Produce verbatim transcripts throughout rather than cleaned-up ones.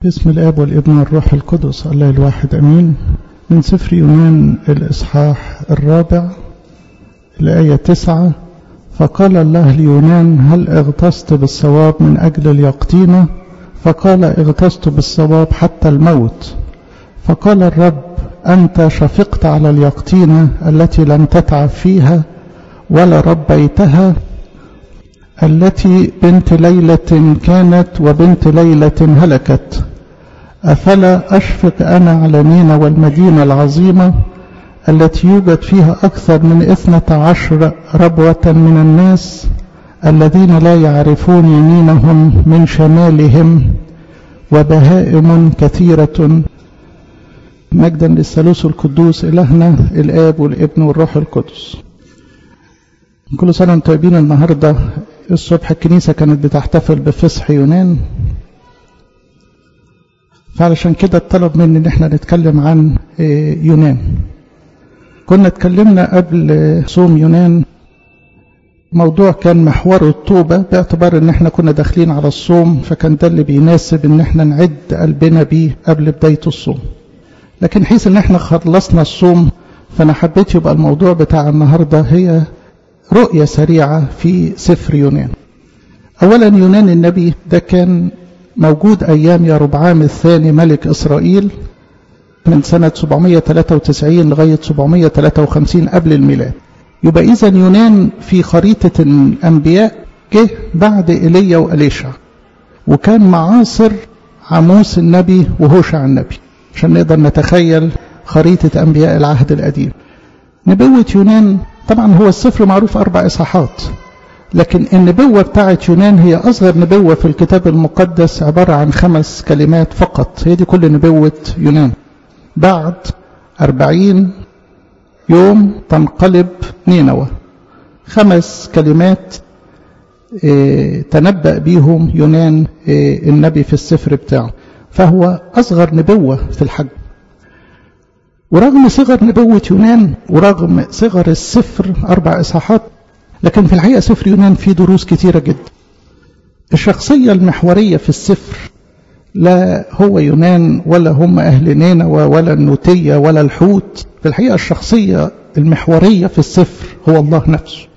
باسم الآب والابن والروح القدس الله الواحد أمين. من سفر يونان الإصحاح الرابع الآية تسعة. فقال الله ليونان: هل اغتصت بالصواب من أجل اليقطينة؟ فقال: اغتصت بالصواب حتى الموت. فقال الرب: أنت شفقت على اليقطينة التي لم تتعب فيها ولا ربيتها، التي بنت ليلة كانت وبنت ليلة هلكت. أفلا أشفق أنا على نينوى والمدينة العظيمة التي يوجد فيها أكثر من اثنة عشر ربوة من الناس الذين لا يعرفون يمينهم من شمالهم، وبهائم كثيرة. مجدا للثالوث القدوس إلهنا الآب والابن والروح القدس. كل سنة وانتم طيبين. النهاردة الصبح الكنيسة كانت بتحتفل بفصح يونان، فعلشان كده الطلب مني ان احنا نتكلم عن يونان. كنا اتكلمنا قبل صوم يونان، موضوع كان محوره التوبة، باعتبار ان احنا كنا داخلين على الصوم، فكان ده اللي بيناسب ان احنا نعد قلبنا بيه قبل بداية الصوم. لكن حيث ان احنا خلصنا الصوم، فانا حبيت يبقى الموضوع بتاع النهاردة هي رؤية سريعة في سفر يونان. اولا يونان النبي ده كان موجود ايام يربعام الثاني ملك اسرائيل من سنة سبعمائة وثلاثة وتسعين لغاية سبعمائة وثلاثة وخمسين قبل الميلاد. يبقى اذا يونان في خريطة الانبياء جه بعد ايليا واليشع، وكان معاصر عموس النبي وهوشع النبي، عشان نقدر نتخيل خريطة انبياء العهد القديم. نبوة يونان طبعا هو السفر معروف اربع اصحاحات، لكن النبوة بتاعت يونان هي أصغر نبوة في الكتاب المقدس، عبارة عن خمس كلمات فقط. هي دي كل نبوة يونان. بعد أربعين يوم تنقلب نينوى، خمس كلمات اه تنبأ بيهم يونان اه النبي في السفر بتاعه، فهو أصغر نبوة في الحجم. ورغم صغر نبوة يونان ورغم صغر السفر أربع إصحاحات، لكن في الحقيقة سفر يونان فيه دروس كتيرة جدا. الشخصية المحورية في السفر لا هو يونان ولا هم أهل نينوى ولا النوتية ولا الحوت. في الحقيقة الشخصية المحورية في السفر هو الله نفسه.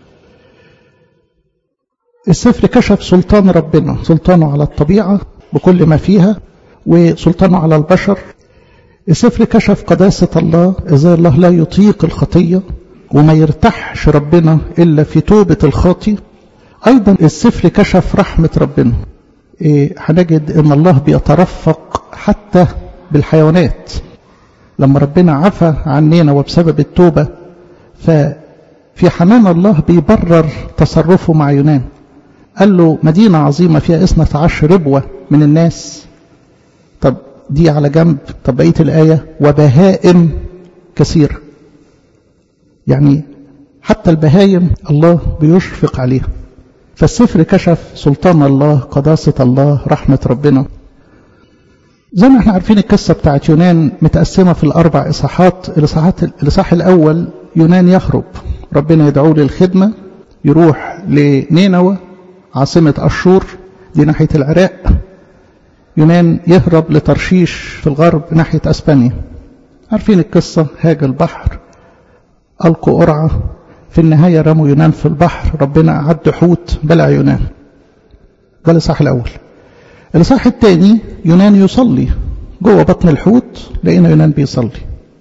السفر كشف سلطان ربنا، سلطانه على الطبيعة بكل ما فيها وسلطانه على البشر. السفر كشف قداسة الله، إزاي الله لا يطيق الخطية وما يرتاحش ربنا إلا في توبة الخاطي. أيضا السفر كشف رحمة ربنا. إيه هنجد إن الله بيترفق حتى بالحيوانات. لما ربنا عفى عن نينوى بسبب التوبة، ففي حنان الله بيبرر تصرفه مع يونان. قال له مدينة عظيمة فيها اثنة عشر ربوة من الناس. طب دي على جنب، طب بقية الآية وبهائم كثيرة، يعني حتى البهايم الله بيشفق عليها. فالسفر كشف سلطان الله، قداسة الله، رحمة ربنا. زي ما احنا عارفين القصة بتاعت يونان متقسمة في الأربع إصحاحات. الإصحاحات الإصحاح الأول يونان يهرب، ربنا يدعوه للخدمة، يروح لنينوى عاصمة أشور دي ناحية العراق. يونان يهرب لترشيش في الغرب ناحية أسبانيا. عارفين القصة، هاج البحر، ألقوا قرعة، في النهاية رموا يونان في البحر، ربنا أعد حوت بلع يونان. ده الإصحاح الأول. الإصحاح الثاني يونان يصلي جوه بطن الحوت، لقينا يونان بيصلي.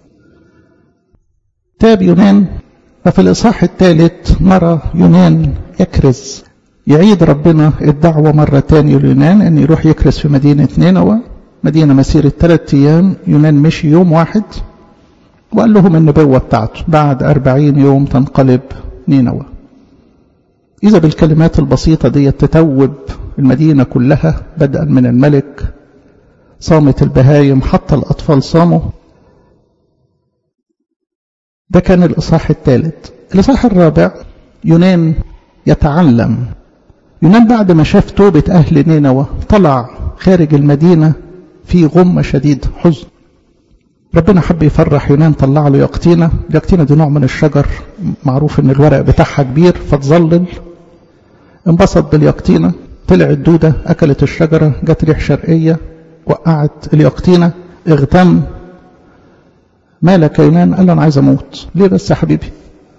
تاب يونان. ففي الإصحاح الثالث نرى يونان يكرز، يعيد ربنا الدعوة مرة تانية ليونان أن يروح يكرز في مدينة نينوى، مدينة مسيرة ثلاثة أيام. يونان مشي يوم واحد وقال لهم النبوة بتاعته، بعد أربعين يوم تنقلب نينوى. إذا بالكلمات البسيطة دي تتوب المدينة كلها، بدءا من الملك، صامت البهايم، حتى الأطفال صاموا. ده كان الإصحاح الثالث. الإصحاح الرابع يونان يتعلم. يونان بعد ما شاف توبة أهل نينوى طلع خارج المدينة في غمة شديد، حزن. ربنا حب يفرح يونان، طلع له يقطينة. اليقطينة دي نوع من الشجر، معروف ان الورق بتاعها كبير فتظلل. انبسط باليقطينة، طلعت دودة أكلت الشجرة، جت ريح شرقية وقعت اليقطينة، اغتم. مالك يا يونان؟ قال له أنا عايز أموت. ليه بس يا حبيبي؟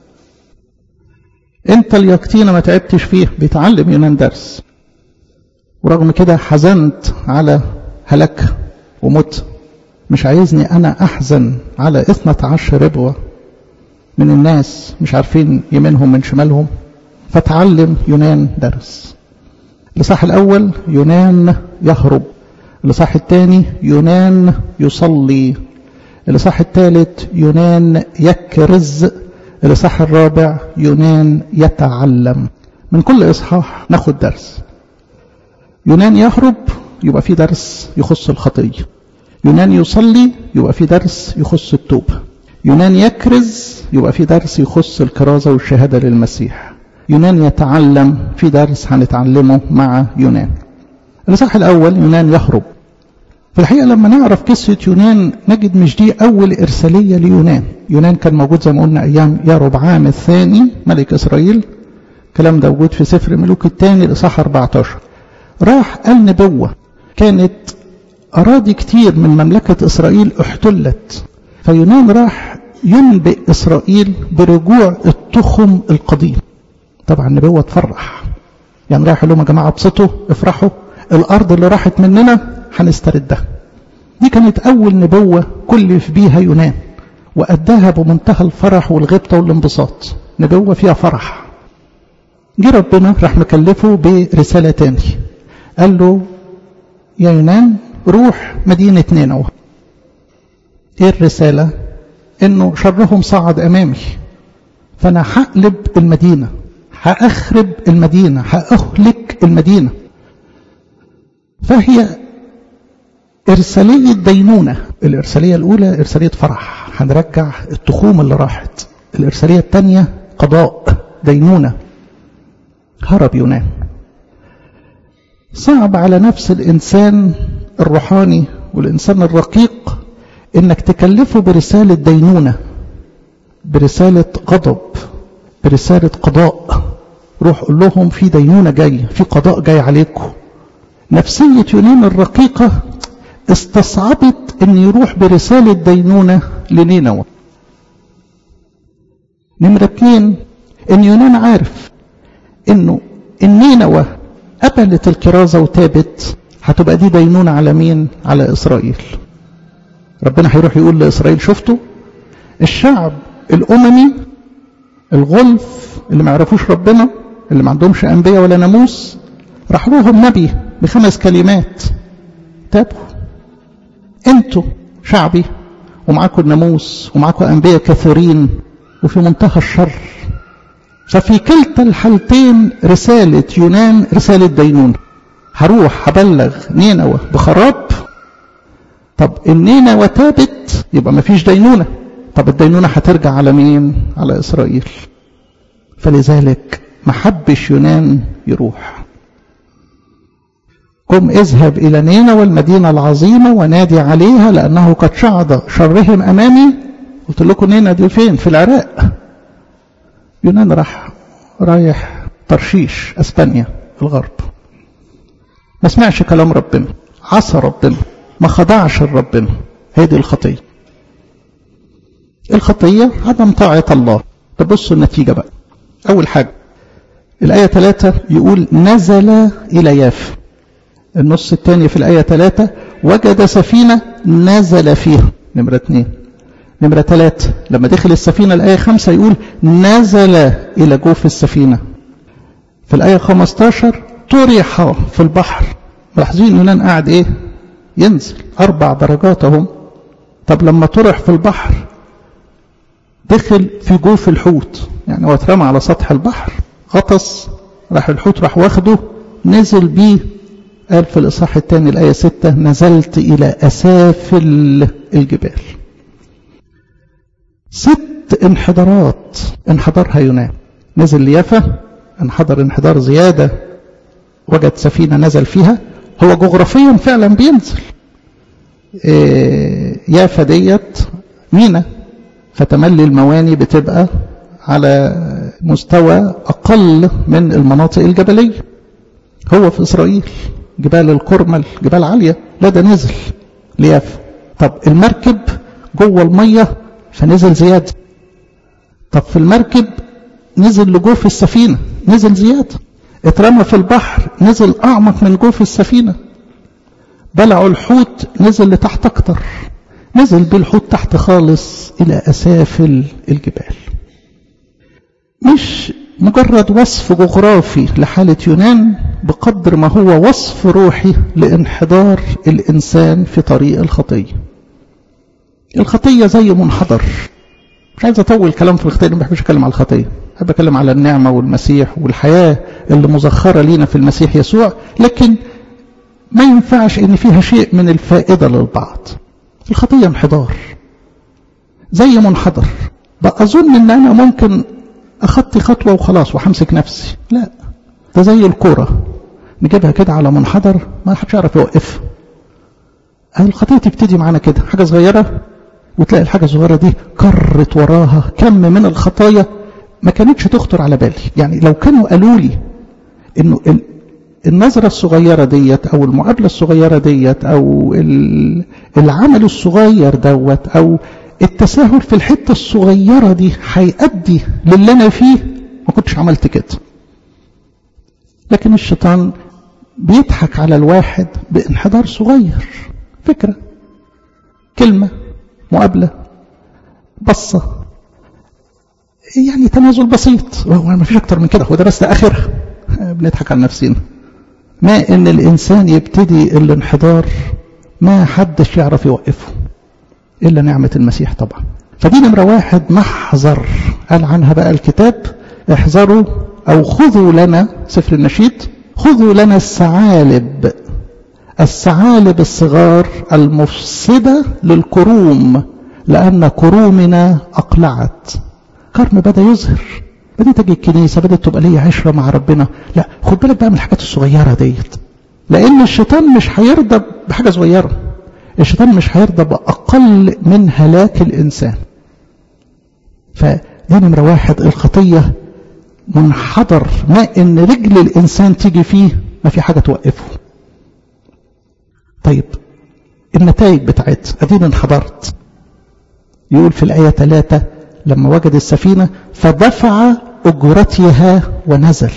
أنت اليقطينة ما تعبتش فيه. بيتعلم يونان درس، ورغم كده حزنت على هلك ومت. مش عايزني أنا أحزن على اثنة عشر ربوة من الناس مش عارفين يمينهم من شمالهم؟ فتعلم يونان درس. الإصحاح الأول يونان يهرب، الإصحاح الثاني يونان يصلي، الإصحاح الثالث يونان يكرز، الإصحاح الرابع يونان يتعلم. من كل إصحاح ناخد درس. يونان يهرب يبقى في درس يخص الخطية، يونان يصلي يبقى في درس يخص التوبة، يونان يكرز يبقى في درس يخص الكرازة والشهادة للمسيح، يونان يتعلم في درس هنتعلمه مع يونان. الإصحاح الأول يونان يهرب. في الحقيقة لما نعرف قصة يونان نجد مش دي أول إرسالية ليونان. يونان كان موجود زي ما قلنا أيام يربعام الثاني ملك إسرائيل. الكلام ده موجود في سفر ملوك الثاني الإصحاح أربعة عشر. راح قال نبوة، كانت أراضي كتير من مملكة إسرائيل احتلت، فيونان راح ينبئ إسرائيل برجوع التخم القديم. طبعا نبوة تفرح، يعني رايح لهم يا جماعة ابسطوا افرحوا، الأرض اللي راحت مننا هنستردها. دي كانت أول نبوة كلف بيها يونان، وأداها بمنتهى الفرح والغبطة والانبساط، نبوة فيها فرح. جه ربنا راح مكلفه برسالة تاني، قال له يا يونان روح مدينة نينوى. ايه الرسالة؟ انه شرهم صعد امامي، فانا هقلب المدينة، هأخرب المدينة، هأهلك المدينة. فهي إرسالية دينونة. الإرسالية الأولى إرسالية فرح، هنرجع التخوم اللي راحت. الإرسالية الثانية قضاء دينونة. هرب يونان. صعب على نفس الإنسان الروحاني والإنسان الرقيق إنك تكلفه برسالة دينونة، برسالة غضب، برسالة قضاء. روح قول لهم في دينونة جاي، في قضاء جاي عليكم. نفسية يونان الرقيقة استصعبت ان يروح برسالة دينونة لنينوى. نمرة اتنين، ان يونان عارف انه النينوى قبلت الكرازة وتابت، هتبقى دي دينونة على مين؟ على اسرائيل. ربنا هيروح يقول لاسرائيل شفتوا الشعب الاممي الغلف اللي ما يعرفوش ربنا، اللي ما عندهمش انبياء ولا ناموس، راح لهم نبي بخمس كلمات تابوا. انتوا شعبي ومعاكم الناموس ومعاكم انبياء كثيرين وفي منتهى الشر. ففي كلتا الحالتين رسالة يونان رسالة دينونة. هروح هبلغ نينوى بخراب. طب النينوى تابت يبقى ما فيش دينونة. طب الدينونة هترجع على مين؟ على إسرائيل. فلذلك ما حبش يونان يروح. قم اذهب إلى نينوى المدينة العظيمة ونادي عليها لأنه قد شعد شرهم أمامي. قلت لكم نينوى دي فين؟ في العراق. يونان راح رايح ترشيش اسبانيا في الغرب. ما سمعش كلام ربنا، عصى ربنا، ما خضعش لربنا. هي دي الخطية. الخطية عدم طاعة الله. تبصوا النتيجة بقى. أول حاجة الآية ثلاثة يقول نزل إلى يافا. النص الثاني في الآية ثلاثة وجد سفينة نزل فيها. نمرة اثنين. نمرة ثلاثة لما دخل السفينة الآية خمسة يقول نزل إلى جوف السفينة. في الآية خمستاشر طرح في البحر. ملاحظين يونان قاعد إيه؟ ينزل أربع درجات أهم. طب لما طرح في البحر دخل في جوف الحوت، يعني هو اترمى على سطح البحر غطس، راح الحوت راح واخده نزل بيه. قال في الإصحاح الثاني الآية ستة نزلت إلى أسافل الجبال. ست انحدارات انحدرها يونان. نزل ليافا، انحدر انحدار زيادة، وجد سفينة نزل فيها. هو جغرافيا فعلا بينزل. إيه يافا ديت مينا، فتملي المواني بتبقى على مستوى أقل من المناطق الجبلية. هو في إسرائيل جبال الكرمل جبال عالية، لا ده نزل ليافا. طب المركب جوه المية فنزل زيادة. طب في المركب نزل لجوف السفينة نزل زيادة. اترمى في البحر نزل أعمق من جوف السفينة. بلعوا الحوت نزل لتحت أكتر، نزل بالحوت تحت خالص إلى أسافل الجبال. مش مجرد وصف جغرافي لحالة يونان بقدر ما هو وصف روحي لانحدار الإنسان في طريق الخطية. الخطية زي منحدر. مش عايز أطول كلام في الخطية، ما بحبش أتكلم على الخطية، بحب أتكلم على النعمة والمسيح والحياة اللي مزخرة لينا في المسيح يسوع، لكن ما ينفعش إن فيها شيء من الفائدة للبعض. الخطية انحدار زي منحدر. بقى أظن إن أنا ممكن أخطي خطوة وخلاص وحمسك نفسي، لا، ده زي الكورة نجيبها كده على منحدر ما حدش يعرف يوقفها. الخطية تبتدي معانا كده حاجة صغيرة، وتلاقي الحاجة الصغيرة دي كرت وراها كم من الخطايا ما كانتش تخطر على بالي. يعني لو كانوا قالوا لي إنه النظرة الصغيرة ديت أو المقابلة الصغيرة ديت أو العمل الصغير دوت أو التساهل في الحتة الصغيرة دي هيؤدي للي أنا فيه، ما كنتش عملت كده. لكن الشيطان بيضحك على الواحد بانحدار صغير، فكرة، كلمة، مقابلة، بصة، يعني تنازل بسيط، وهو ما فيش أكتر من كده، هو ده بس ده آخر. بنضحك على نفسنا. ما إن الإنسان يبتدي الانحدار ما حدش يعرف يوقفه إلا نعمة المسيح طبعا. فدي نمرة واحد محذر قال عنها بقى الكتاب: احذروا أو خذوا لنا، سفر النشيد، خذوا لنا الثعالب، الثعالب الصغار المفسدة للكروم لأن كرومنا أقلعت. كرم بدأ يظهر، بدأت تجي الكنيسة، بدأت تبقى لي عشرة مع ربنا. لا، خد بالك بقى من الحاجات الصغيرة ديت، لأن الشيطان مش هيرضى بحاجة صغيرة. الشيطان مش هيرضى بأقل من هلاك الإنسان. فدي نمرة واحد، الخطية منحدر، ما إن رجل الإنسان تيجي فيه ما في حاجة توقفه. طيب النتائج بتاعتها أدينا انحدرت. يقول في الآية ثلاثة: لما وجد السفينة فدفع أجرتها ونزل.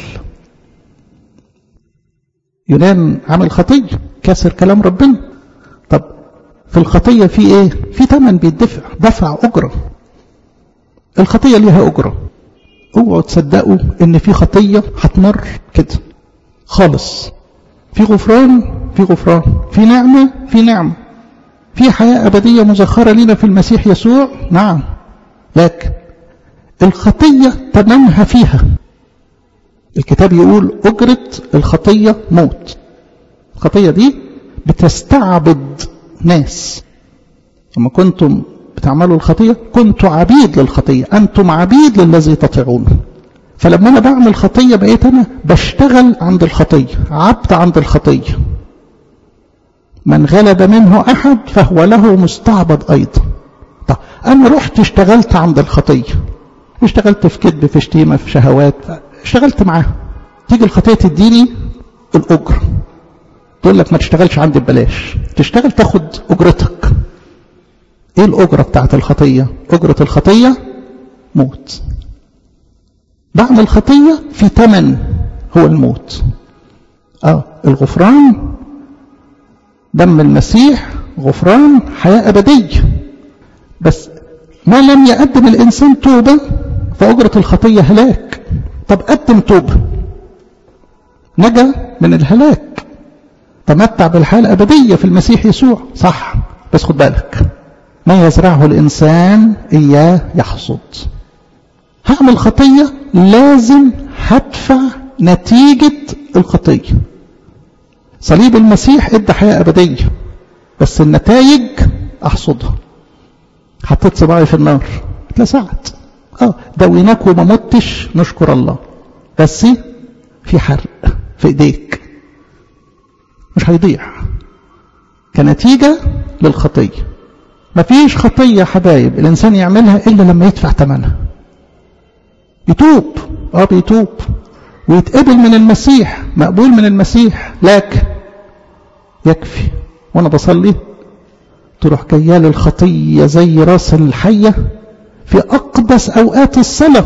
يونان عمل خطية، كسر كلام ربنا. طب في الخطية في ايه؟ في ثمن بيدفع، دفع أجرة. الخطية ليها أجرة. اوعوا تصدقوا ان في خطية هتمر كده خالص. في غفران، في غفران، في نعمة، في نعمة، في حياة أبدية مزخرة لنا في المسيح يسوع، نعم، لكن الخطية تمنها فيها. الكتاب يقول أجرة الخطية موت. الخطية دي بتستعبد ناس. لما كنتم بتعملوا الخطية كنتوا عبيد للخطية، أنتم عبيد للذي تطيعون. فلما أنا بعمل خطية بقيت أنا بشتغل عند الخطية، عبد عند الخطية. من غلب منه أحد فهو له مستعبد أيضا. طب أنا رحت اشتغلت عند الخطية، اشتغلت في كذب، في شتيمة، في شهوات، اشتغلت معاها. تيجي الخطية تديني الأجر، تقول لك ما تشتغلش عندي ببلاش، تشتغل تاخد أجرتك. ايه الأجرة بتاعت الخطية؟ أجرة الخطية موت. بعد الخطية في ثمن هو الموت. اه الغفران، دم المسيح غفران، حياة أبدية. بس ما لم يقدم الإنسان توبة فأجرة الخطية هلاك. طب قدم توبة، نجا من الهلاك، تمتع بالحياة الأبدية في المسيح يسوع، صح. بس خد بالك، ما يزرعه الإنسان إياه يحصد. هعمل خطية لازم هدفع نتيجة الخطية. صليب المسيح ادى حياة أبدية، بس النتائج أحصدها. حطيت صباعي في النار اتلسعت، اه دويناك وما متش، نشكر الله، بس في حرق في ايديك، مش هيضيع كنتيجة للخطية. مفيش خطية حبايب الإنسان يعملها إلا لما يدفع ثمنها. يتوب، اه بيتوب ويتقبل من المسيح، مقبول من المسيح، لكن يكفي وانا بصلي تروح جايه لي الخطيه زي راس الحيه في اقدس اوقات الصلاه،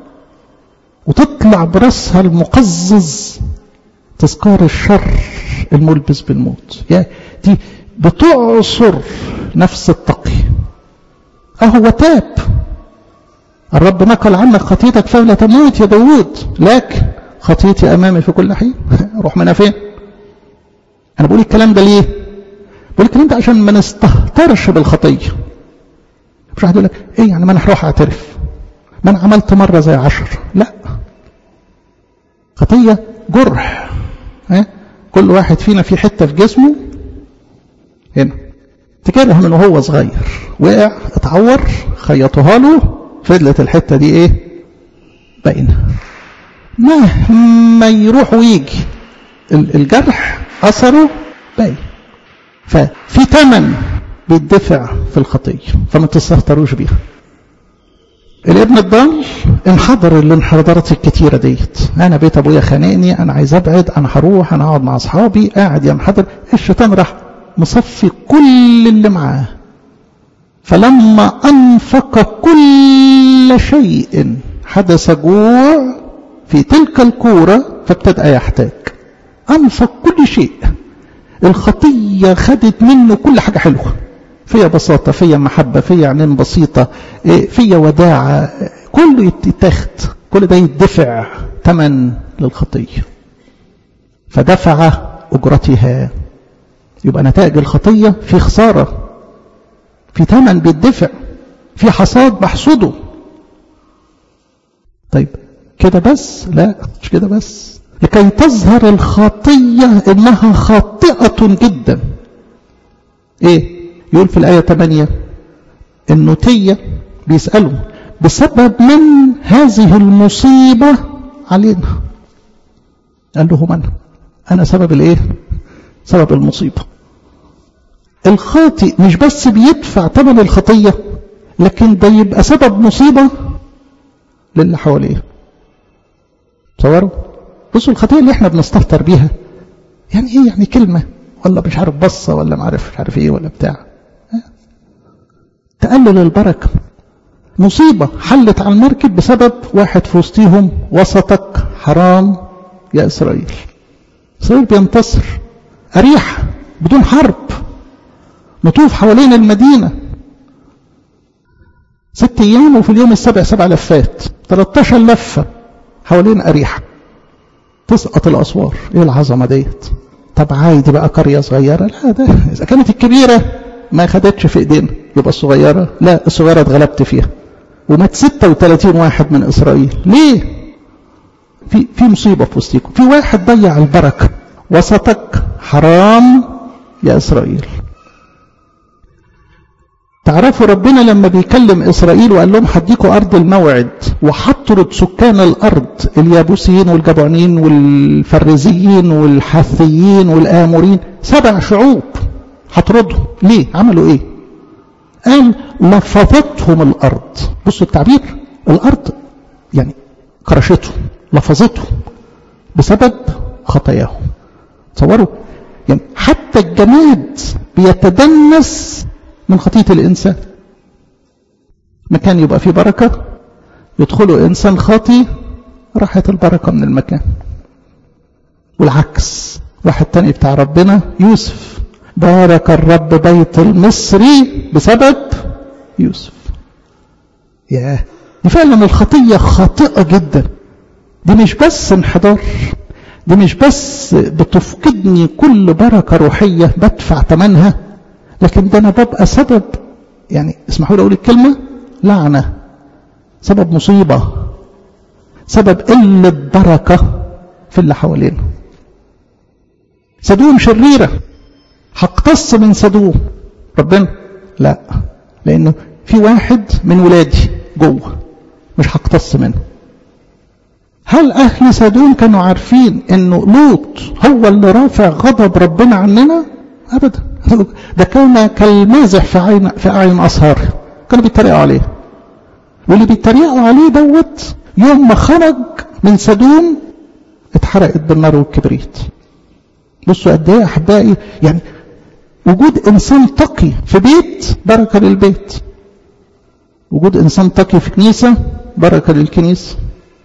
وتطلع براسها المقزز تذكار الشر الملبس بالموت. يا دي بتعصر نفس التقي. اهو تاب، الرب نقل عنك خطيتك فلا تموت يا داود، لكن خطيتي امامي في كل حين. روح منها فين؟ انا بقول الكلام ده ليه؟ بقول الكلام ده عشان ما نستهترش بالخطيه. مش واحد يقول لك ايه يعني ما انا هروح اعترف، ما انا عملت مره زي عشر. لا، خطيه جرح. ها؟ كل واحد فينا في حته في جسمه هنا تكره من وهو صغير، وقع اتعور خيطوها له، فضلت الحته دي ايه؟ باينه. مهما يروح ويجي الجرح اثره باين. ففي ثمن بيدفع في الخطيه، فما تستهتروش بيها. الابن الضال انحضر الانحدارات الكتيره ديت، انا بيت ابويا خانقني، انا عايز ابعد، انا هروح، انا اقعد مع اصحابي، قاعد ينحدر. الشيطان راح مصفي كل اللي معاه، فلما انفق كل شيء حدث جوع في تلك الكوره فابتدأ يحتاج. انفق كل شيء، الخطيه خدت منه كل حاجه حلوه، فيها بساطه، فيها محبه، فيها عينين بسيطه، فيها وداعه، كله يتاخد، كل ده يدفع ثمن للخطيه، فدفع اجرتها. يبقى نتائج الخطيه في خساره، في ثمن بيدفع، في حصاد محصوده. طيب كده بس؟ لا، مش كده بس. لكي تظهر الخطيه انها خاطئه جدا. ايه يقول في الآية ثمانية؟ النوتية بيسألوا بسبب من هذه المصيبة علينا؟ قال لهم أنا أنا سبب الإيه؟ سبب المصيبة. الخاطئ مش بس بيدفع ثمن الخطية، لكن ده يبقى سبب مصيبة للي حواليه. تصوروا؟ بصوا الخطية اللي احنا بنستهتر بيها يعني ايه؟ يعني كلمة ولا مش عارف بصة ولا معرف مش عارف ايه ولا بتاع، تقلل البركة. مصيبة حلت على المركب بسبب واحد في وسطيهم وسطك حرام يا إسرائيل. إسرائيل بينتصر، أريح بدون حرب، نطوف حوالين المدينة ست أيام، وفي اليوم السابع سبع لفات، ثلاثة عشر لفة حوالين أريح، تسقط الأسوار. إيه العظمة ديت؟ طب عادي بقى قرية صغيرة؟ لا، ده إذا كانت الكبيرة ما خدتش في ايدينا يبقى الصغيرة، لا، الصغيرة اتغلبت فيها ومات ستة وثلاثين واحد من إسرائيل. ليه؟ في في مصيبة في وسطكم، في واحد ضيع البركة. وسطك حرام يا إسرائيل. تعرفوا ربنا لما بيكلم إسرائيل وقال لهم هديكوا أرض الموعد، وحطرد سكان الأرض اليابوسيين والجبعونيين والفرزيين والحثيين والآمورين، سبع شعوب هطردهم. ليه؟ عملوا ايه؟ قال لفظتهم الارض. بصوا التعبير، الارض يعني كرشتهم، لفظتهم بسبب خطاياهم. تصوروا يعني حتى الجماد بيتدنس من خطية الانسان. مكان يبقى فيه بركة يدخله انسان خاطي، راحت البركة من المكان. والعكس، واحد تاني بتاع ربنا يوسف، بارك الرب بيت المصري بسبب يوسف. ياه، دي فعلا الخطية خاطئة جدا. دي مش بس انحدار، دي مش بس بتفقدني كل بركة روحية بدفع ثمنها، لكن ده انا ببقى سبب، يعني اسمحوا لي اقول الكلمة، لعنة، سبب مصيبة، سبب قلة بركة في اللي حوالينا. سدوم شريرة، هقتص من سدوم ربنا؟ لا، لانه في واحد من ولادي جوه مش هقتص منه. هل اهل سدوم كانوا عارفين انه لوط هو اللي رافع غضب ربنا عننا؟ ابدا. ده كان كالمازح في عين في اعين اصهاره، كانوا بيتريقوا عليه. واللي بيتريقوا عليه دوت يوم ما خرج من سدوم اتحرقت بالنار والكبريت. بصوا قد ايه احبائي، يعني وجود انسان تقي في بيت بركه للبيت، وجود انسان تقي في كنيسه بركه للكنيسه.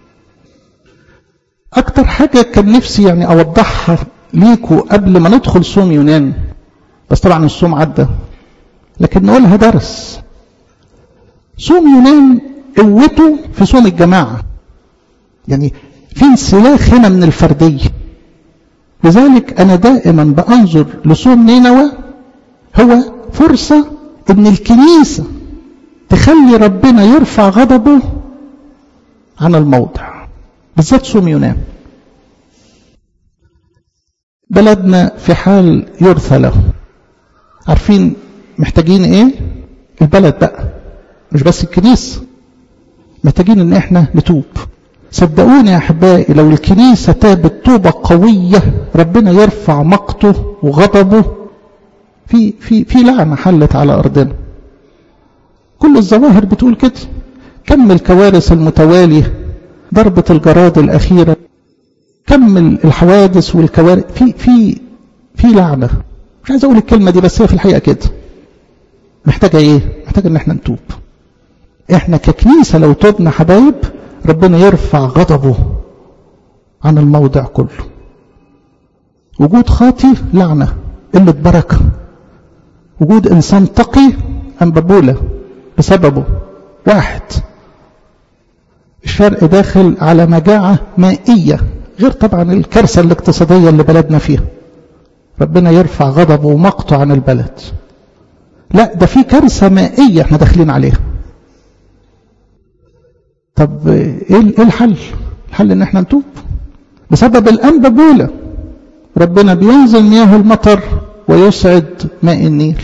اكتر حاجه كان نفسي يعني اوضحها ليكوا قبل ما ندخل صوم يونان، بس طبعا الصوم عدى، لكن نقولها درس. صوم يونان قوته في صوم الجماعه، يعني في انسلاخ هنا من الفرديه. لذلك انا دائما بانظر لصوم نينوى هو فرصه ان الكنيسه تخلي ربنا يرفع غضبه عن الموضع، بالذات صوم يونان. بلدنا في حال يرثى له، عارفين محتاجين ايه؟ البلد بقى، مش بس الكنيسه، محتاجين ان احنا نتوب. صدقوني يا احبائي، لو الكنيسه تابت توبه قويه ربنا يرفع مقته وغضبه. في في في لعنه حلت على ارضنا، كل الظواهر بتقول كده. كم الكوارث المتواليه، ضربه الجراد الاخيره، كم الحوادث والكوارث، في في في لعنه. مش عايز اقول الكلمه دي، بس هي في الحقيقه كده. محتاجه ايه؟ محتاجه ان احنا نتوب. احنا ككنيسه لو توبنا حبايب ربنا يرفع غضبه عن الموضع كله. وجود خاطي لعنه، قله بركه. وجود انسان تقي انبابوله بسببه. واحد، الشرق داخل على مجاعه مائيه، غير طبعا الكارثه الاقتصاديه اللي بلدنا فيها. ربنا يرفع غضبه ومقته عن البلد. لا، ده في كارثه مائيه احنا داخلين عليها. طب ايه الحل؟ الحل ان احنا نتوب. بسبب الانبابوله ربنا بينزل مياه المطر ويسعد ماء النيل.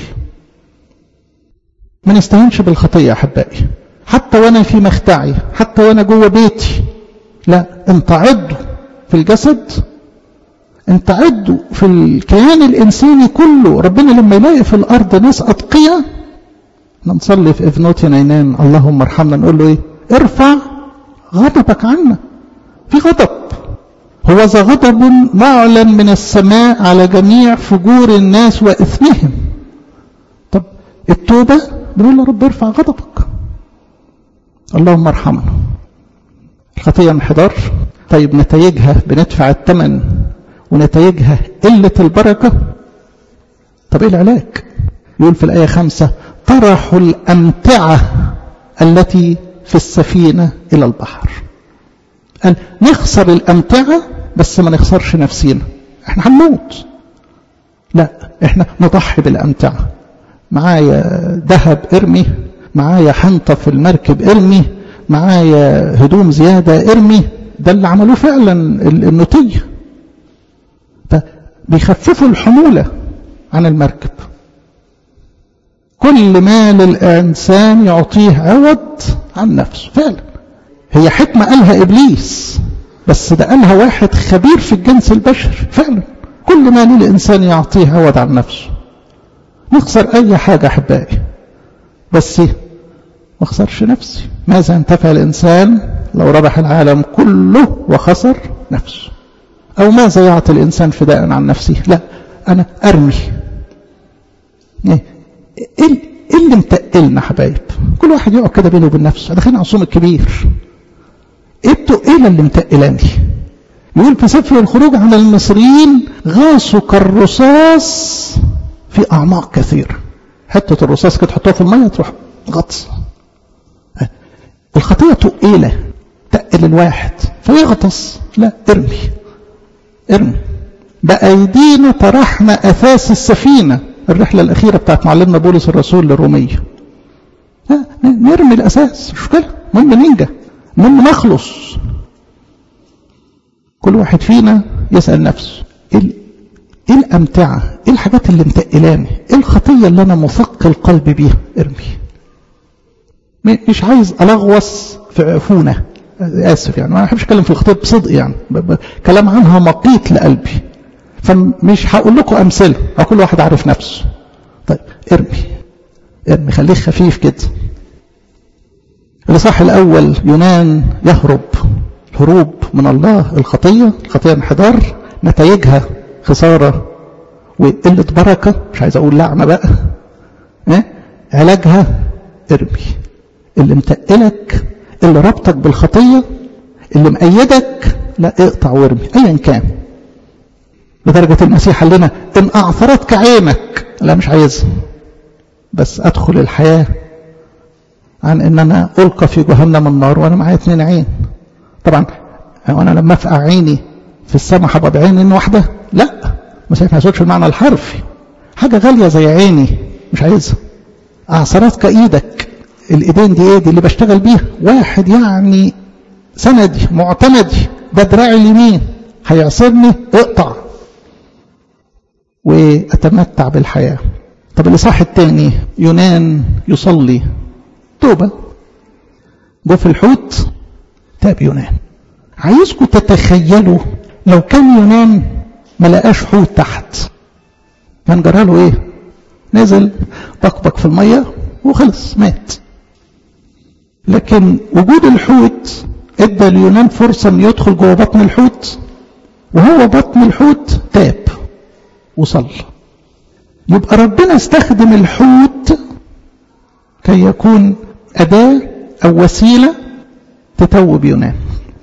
ما نستهنش بالخطيه يا احبائي، حتى وانا في مخدعي، حتى وانا جوه بيتي. لا، انت عضو في الجسد، انت عضو في الكيان الانساني كله. ربنا لما يلاقي في الارض ناس اتقياء، نصلي في افنوتنا ينام اللهم ارحمنا، نقول له ايه؟ ارفع غضبك عنا. في غضب، هو ذا غضب معلن من السماء على جميع فجور الناس واثمهم. طب التوبه بنقول له رب ارفع غضبك، اللهم ارحمنا. الخطيه انحدار، طيب نتائجها بندفع الثمن ونتائجها قله البركه. طب ايه العلاج؟ يقول في الايه خمسة: طرحوا الامتعه التي في السفينه الى البحر. قال نخسر الامتعه بس ما نخسرش نفسينا، احنا هنموت. لا، احنا نضحي بالامتعه. معايا ذهب ارمي، معايا حنطه في المركب ارمي، معايا هدوم زياده ارمي. ده اللي عملوه فعلا النوتيه، بيخففوا الحموله عن المركب. كل مال الانسان يعطيه عوض عن نفسه. فعلا هي حكمه قالها ابليس، بس ده قالها واحد خبير في الجنس البشري. فعلا كل مال الانسان يعطيه عوض عن نفسه. نخسر اي حاجه احبائي، بس ما اخسرش نفسي. ماذا ينتفع الانسان لو ربح العالم كله وخسر نفسه؟ او ماذا يعطي الانسان فداء عن نفسه؟ لا، انا ارمي. ايه اللي متقلنا حبايب؟ كل واحد يقعد كده بينه وبين نفسه. داخلين على الصوم الكبير، ايه التقيله اللي متقلاني؟ يقول في سفر الخروج عن المصريين: غاصوا كالرصاص في اعماق كثيره. حته الرصاص كده تحطوها في الميه تروح غطس. الخطيه تقيله تقل الواحد فيغطس. لا، ارمي ارمي. بايدينا طرحنا اثاث السفينه. الرحله الاخيره بتاعت معلمنا بولس الرسول للروميه. نرمي الاساس، مش مشكله، المهم ننجى، المهم نخلص. كل واحد فينا يسال نفسه: ايه الامتعه؟ ايه الحاجات اللي متقلاني؟ ايه الخطيه اللي انا مثقل قلبي بيها؟ ارمي. مش عايز الغوص في عفونه، اسف يعني، ما بحبش اتكلم في الخطيه بصدق يعني، كلام عنها مقيت لقلبي، فمش هقول لكم امثله، كل واحد عارف نفسه. طيب ارمي ارمي، خليك خفيف كده. الاصحاح الاول يونان يهرب هروب من الله. الخطيه الخطيه انحدار، نتائجها خسارة وقلة بركة، مش عايز أقول لعنة بقى، اه؟ علاجها ارمي اللي متقلك، اللي ربطك بالخطية، اللي مأيدك، لا اقطع وارمي أيا كان. لدرجة المسيح قال لنا إن أعثرتك عينك، لا مش عايزها، بس أدخل الحياة عن إن أنا ألقى في جهنم النار وأنا معايا اتنين عين. طبعا وأنا لما أفقع عيني في السماء هبقى بعين واحدة؟ لا، المسيح ما يقصدش المعنى الحرفي، حاجة غالية زي عيني مش عايزها. أعثرتك إيدك، الإيدين دي إيه؟ دي اللي بشتغل بيها، واحد يعني سندي معتمدي، ده دراعي اليمين، هيعصرني اقطع وأتمتع بالحياة. طب الإصحاح الثاني يونان يصلي توبة، جو في الحوت تاب يونان. عايزكم تتخيلوا لو كان يونان ما لقاش حوت تحت، كان جرى له ايه؟ نزل بقبق في المية وخلص مات. لكن وجود الحوت ادى ليونان فرصة ان يدخل جوه بطن الحوت، وهو بطن الحوت تاب وصلى. يبقى ربنا استخدم الحوت كي يكون أداة أو وسيلة تتوب يونان.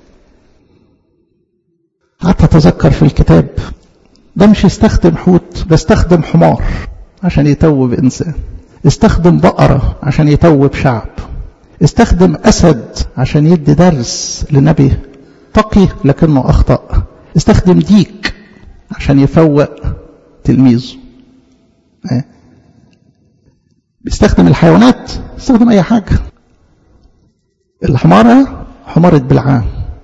حتى تذكر في الكتاب ده مش يستخدم حوت، ده استخدم حمار عشان يتوب إنسان، استخدم بقرة عشان يتوب شعب، استخدم أسد عشان يدي درس لنبي تقي لكنه أخطأ، استخدم ديك عشان يفوق تلميذه. بيستخدم الحيوانات، استخدم أي حاجة. الحمارة حمارة بلعام،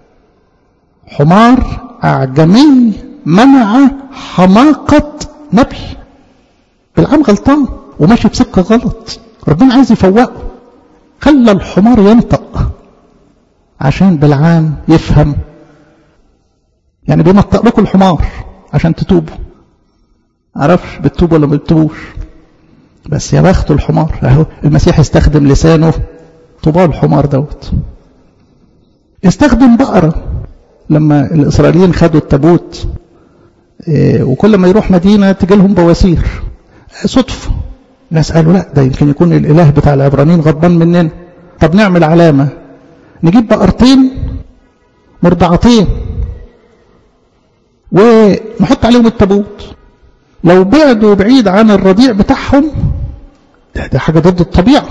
حمار أعجمي منع حماقة نبي. بلعام غلطان وماشي بسكة غلط، ربنا عايز يفوقه، خلى الحمار ينطق عشان بلعام يفهم. يعني بينطق لكم الحمار عشان تتوبوا. عرفش بتتوبوا ولا ما بتتوبوش، بس يا بخت الحمار. اهو المسيح استخدم لسانه طوبى الحمار دوت. استخدم بقرة لما الإسرائيليين خدوا التابوت، إيه، وكل ما يروح مدينة تجي لهم بواسير صدفة. الناس قالوا لا ده يمكن يكون الإله بتاع العبرانيين غضبان مننا، طب نعمل علامة، نجيب بقرتين مرضعتين ونحط عليهم التابوت، لو بعدوا بعيد عن الرضيع بتاعهم ده, ده حاجة ضد الطبيعة،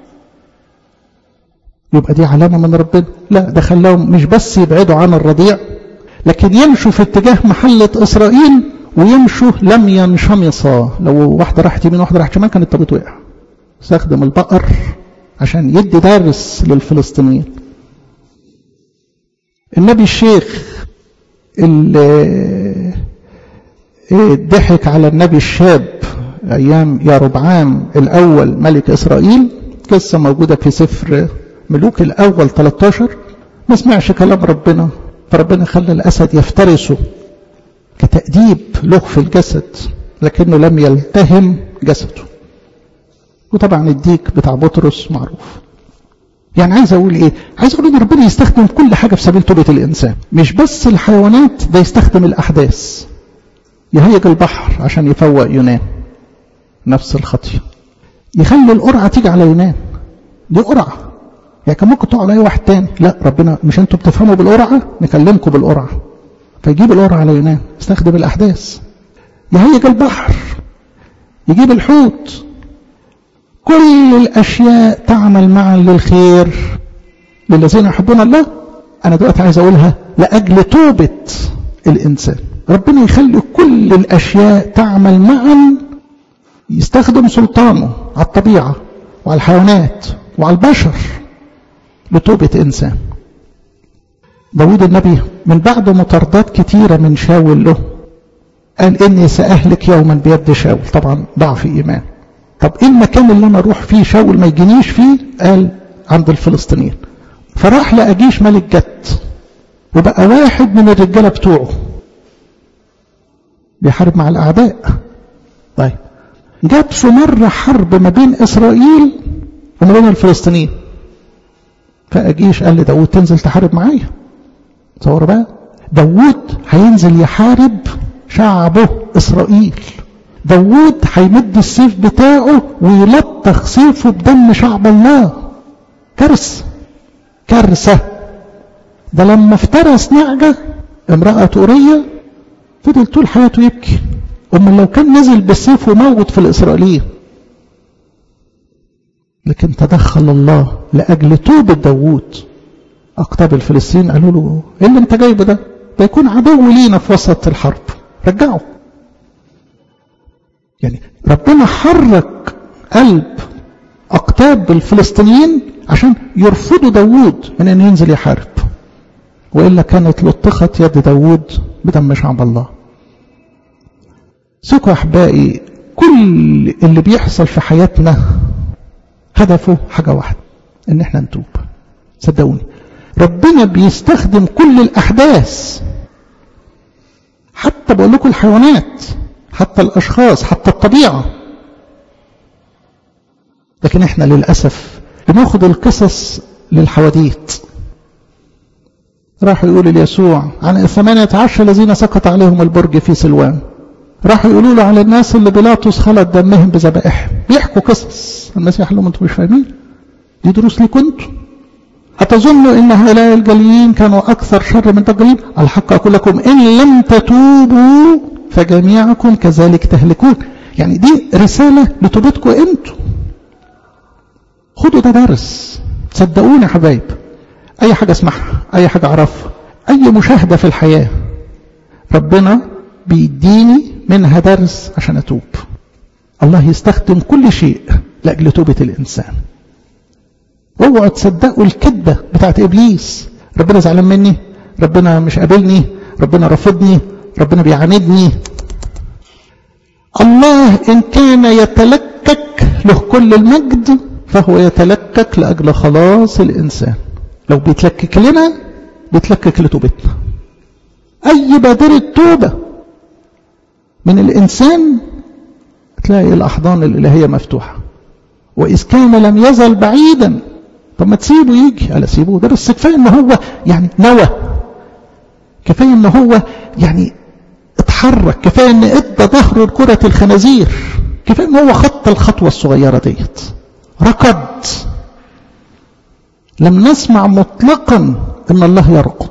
يبقى دي علامة من ربنا. لا ده خلاهم مش بس يبعدوا عن الرضيع، لكن يمشوا في اتجاه محلة إسرائيل ويمشوا لم ينشمصا. لو واحدة راحت يمين واحدة راحت شمال كان التابوت وقع. استخدم البقر عشان يدي درس للفلسطينيين. النبي الشيخ اللي ضحك على النبي الشاب أيام يربعام الأول ملك إسرائيل، قصة موجودة في سفر ملوك الأول ثلاثة عشر، ما سمعش كلام ربنا، فربنا خلى الأسد يفترسه كتأديب له في الجسد، لكنه لم يلتهم جسده. وطبعا الديك بتاع بطرس معروف. يعني عايز أقول إيه؟ عايز أقول إن ربنا يستخدم كل حاجة في سبيل توبة الإنسان، مش بس الحيوانات، ده يستخدم الأحداث. يهيج البحر عشان يفوق يونان نفس الخطية، يخلي القرعة تيجي على يونان، دي قرعة يعني كان ممكن تقع على أي واحد تاني، لا ربنا مش انتوا بتفهموا بالقرعة نكلمكم بالقرعة، فيجيب القرعة على يونان، يستخدم الأحداث. يهيج البحر، يجيب الحوت. كل الأشياء تعمل معا للخير للذين يحبون الله. أنا دلوقتي عايز أقولها لأجل توبة الإنسان. ربنا يخلي كل الأشياء تعمل معا، يستخدم سلطانه على الطبيعة وعلى الحيوانات وعلى البشر لتوبة إنسان. داود النبي من بعد مطاردات كتيرة من شاول له قال إني سأهلك يوما بيد شاول. طبعا ضعف إيمان. طب إيه المكان اللي أنا أروح فيه شاول ما يجينيش فيه؟ قال عند الفلسطينيين. فراح لأجيش ملك جت، وبقى واحد من الرجالة بتوعه بيحارب مع الأعداء. طيب جت في مرة حرب ما بين إسرائيل وما بين الفلسطينيين، فأجيش قال لي داود تنزل تحارب معايا. تصور بقى داود هينزل يحارب شعبه إسرائيل. داود هيمد السيف بتاعه ويلطخ سيفه بدم شعب الله. كارثة كارثة. ده لما افترس نعجة امرأة أورية فضل طول حياته يبكي. أما لو كان نزل بالسيف وموت في الإسرائيليين. لكن تدخل الله لأجل توبة داود. أقطاب الفلسطينيين قالوا له إيه اللي انت جايبه ده؟ ده يكون عدو لينا في وسط الحرب، رجعه. يعني ربنا حرك قلب أقطاب الفلسطينيين عشان يرفضوا داود من أن ينزل يحارب، وإلا كانت لطخت يد داود بدم شعب الله. ثقوا أحبائي، كل اللي بيحصل في حياتنا هدفه حاجة واحدة، إن احنا نتوب. صدقوني ربنا بيستخدم كل الأحداث، حتى بقول لكم الحيوانات، حتى الأشخاص، حتى الطبيعة. لكن احنا للأسف بناخد القصص للحواديت. راح يقول ليسوع عن الثمانية عشر الذين سقط عليهم البرج في سلوان. راح يقولوا له على الناس اللي بيلاطس خلط دمهم بذبائحهم. بيحكوا قصص. المسيح قال لهم انتم مش فاهمين؟ دي دروس ليكم انتم. أتظنوا إن هؤلاء الجليين كانوا أكثر شر من تجريب؟ الحق أقول لكم إن لم تتوبوا فجميعكم كذلك تهلكون. يعني دي رسالة لتوبتكم انتم. خدوا ده درس. صدقوني يا حبايب، أي حاجة اسمعها، أي حاجة أعرفها، أي مشاهدة في الحياة ربنا بيديني منها درس عشان أتوب. الله يستخدم كل شيء لأجل توبة الإنسان. اوعوا تصدقوا الكذبة بتاعت إبليس. ربنا زعلان مني، ربنا مش قابلني، ربنا رفضني، ربنا بيعاندني. الله إن كان يتلكك له كل المجد فهو يتلكك لأجل خلاص الإنسان. لو بيتلكك لنا بيتلكك لتوبتنا. أي بادرة توبة من الإنسان تلاقي الأحضان الإلهية مفتوحة. وإذ كان لم يزل بعيدا، طب ما تسيبه يجي. ألا سيبه ده بس كفاية إن هو يعني نوى، كفاية إن هو يعني اتحرك، كفاية إن ادى ظهره لكرة الخنازير، كفاية إن هو خط الخطوة الصغيرة ديت، ركض. لم نسمع مطلقا إن الله يركض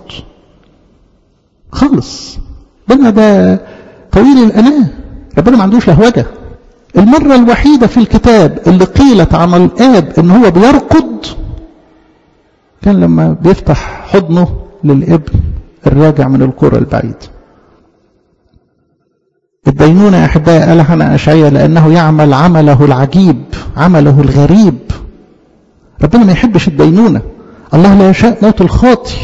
خالص. ربنا ده طويل الأناة، ربنا ما عندوش لهوجة. المرة الوحيدة في الكتاب اللي قيلت عن الآب إن هو بيركض كان لما بيفتح حضنه للابن الراجع من القرى البعيد. الدينونة يا أحبائي قالها عن أشعياء لأنه يعمل عمله العجيب، عمله الغريب. ربنا ما يحبش الدينونة. الله لا يشاء موت الخاطي.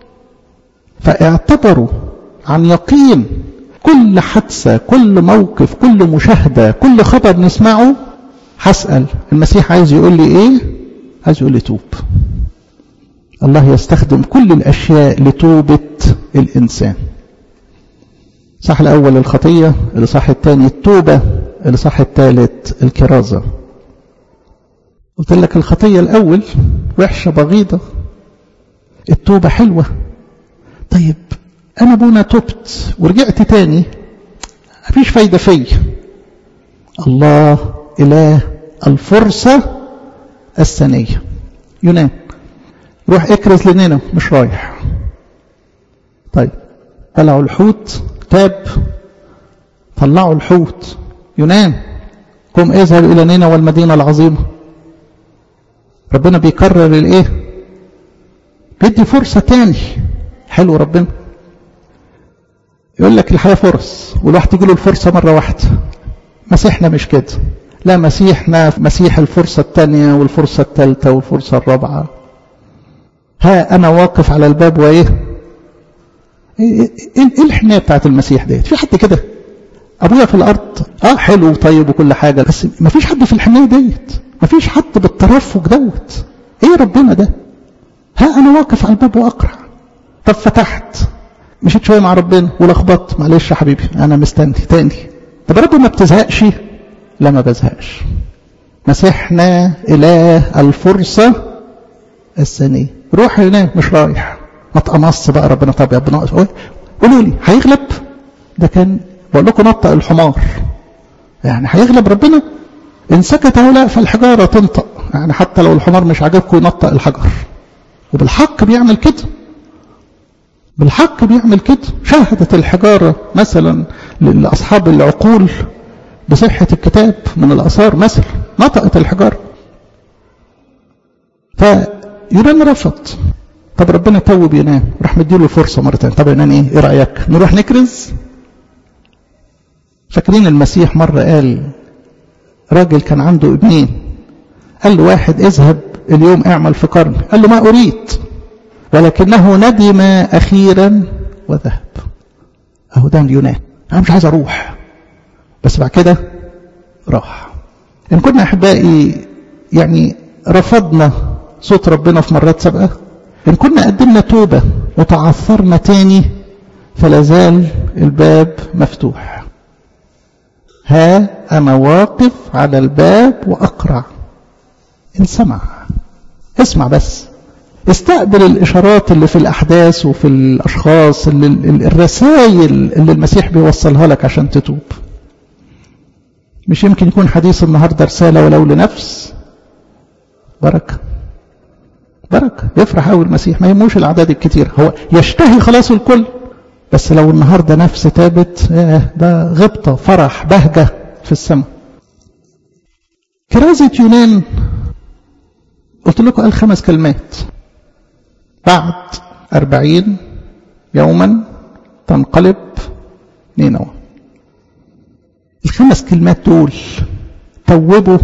فاعتبروا عن يقين كل حادثة، كل موقف، كل مشاهدة، كل خبر نسمعه هسأل المسيح عايز يقول لي ايه؟ عايز يقول لي توب. الله يستخدم كل الأشياء لتوبة الإنسان. صح الأول الخطية، الإصحاح الثاني التوبة، الإصحاح الثالث الكرازة. قلت لك الخطية الأول وحشة بغيضة، التوبة حلوة. طيب أنا بونا تبت ورجعت تاني، مفيش فايدة فيا. الله إله الفرصة الثانية. يونان روح اكرز لنينوى، مش رايح. طيب طلعوا الحوت، تاب، طلعوا الحوت. يونان قم اذهب إلى نينوى والمدينة العظيمة. ربنا بيكرر الايه؟ بيدي فرصة تاني. حلو ربنا. يقول لك الحياة فرص، والواحد تيجي له الفرصة مرة واحدة. مسيحنا مش كده. لا، مسيحنا مسيح الفرصة الثانية والفرصة الثالثة والفرصة الرابعة. ها أنا واقف على الباب وإيه؟ إيه, إيه الحناية بتاعت المسيح ديت؟ في حد كده؟ أبويا في الأرض آه حلو وطيب وكل حاجة، بس ما فيش حد في الحناية ديت. ما فيش حد بالترفق دوت. إيه ربنا ده؟ ها أنا واقف على الباب وأقرع. طب فتحت، مشيت شوية مع ربنا ولخبطت، معلش يا حبيبي أنا مستني تاني. طب ربنا ما بتزهقش؟ لا ما بزهقش. مسيحنا إله الفرصة الثانية. روح هنا، مش رايح. ما تقمص بقى ربنا. طب يا ابن قولوا لي هيغلب؟ ده كان بقول لكم نطق الحمار، يعني هيغلب ربنا؟ إن سكت هؤلاء فالحجارة تنطق، يعني حتى لو الحمار مش عاجبكم ينطق الحجر. وبالحق بيعمل كده، بالحق بيعمل كده. شاهدت الحجارة مثلا لأصحاب العقول بصحة الكتاب من الآثار مثلا، نطقت الحجارة. فيونان رفض. طب ربنا توب يونان، راح مديله فرصة مرتين. طب يونان ايه ايه رأيك نروح نكرز؟ فاكرين المسيح مرة قال راجل كان عنده ابنين، قال له واحد اذهب اليوم اعمل في قرن، قال له ما اريد، ولكنه ندم اخيرا وذهب. اهو ده يونان، انا مش عايز اروح، بس بعد كده راح. ان كنا احبائي يعني رفضنا صوت ربنا في مرات سابقة، ان كنا قدمنا توبة وتعثرنا تاني، فلا زال الباب مفتوح. ها انا واقف على الباب واقرع، ان سمع اسمع بس، استقبل الاشارات اللي في الاحداث وفي الاشخاص، اللي الرسائل اللي المسيح بيوصلها لك عشان تتوب. مش يمكن يكون حديث النهارده رساله ولو لنفس؟ بركه بركه، يفرح قوي المسيح، ما يهموش الاعداد الكتير، هو يشتهي خلاص الكل. بس لو النهارده نفس تابت، ده غبطه، فرح، بهجه في السماء. كرازة يونان قلت لكم قال خمس كلمات: بعد أربعين يوما تنقلب نينوى. الخمس كلمات دول توبوا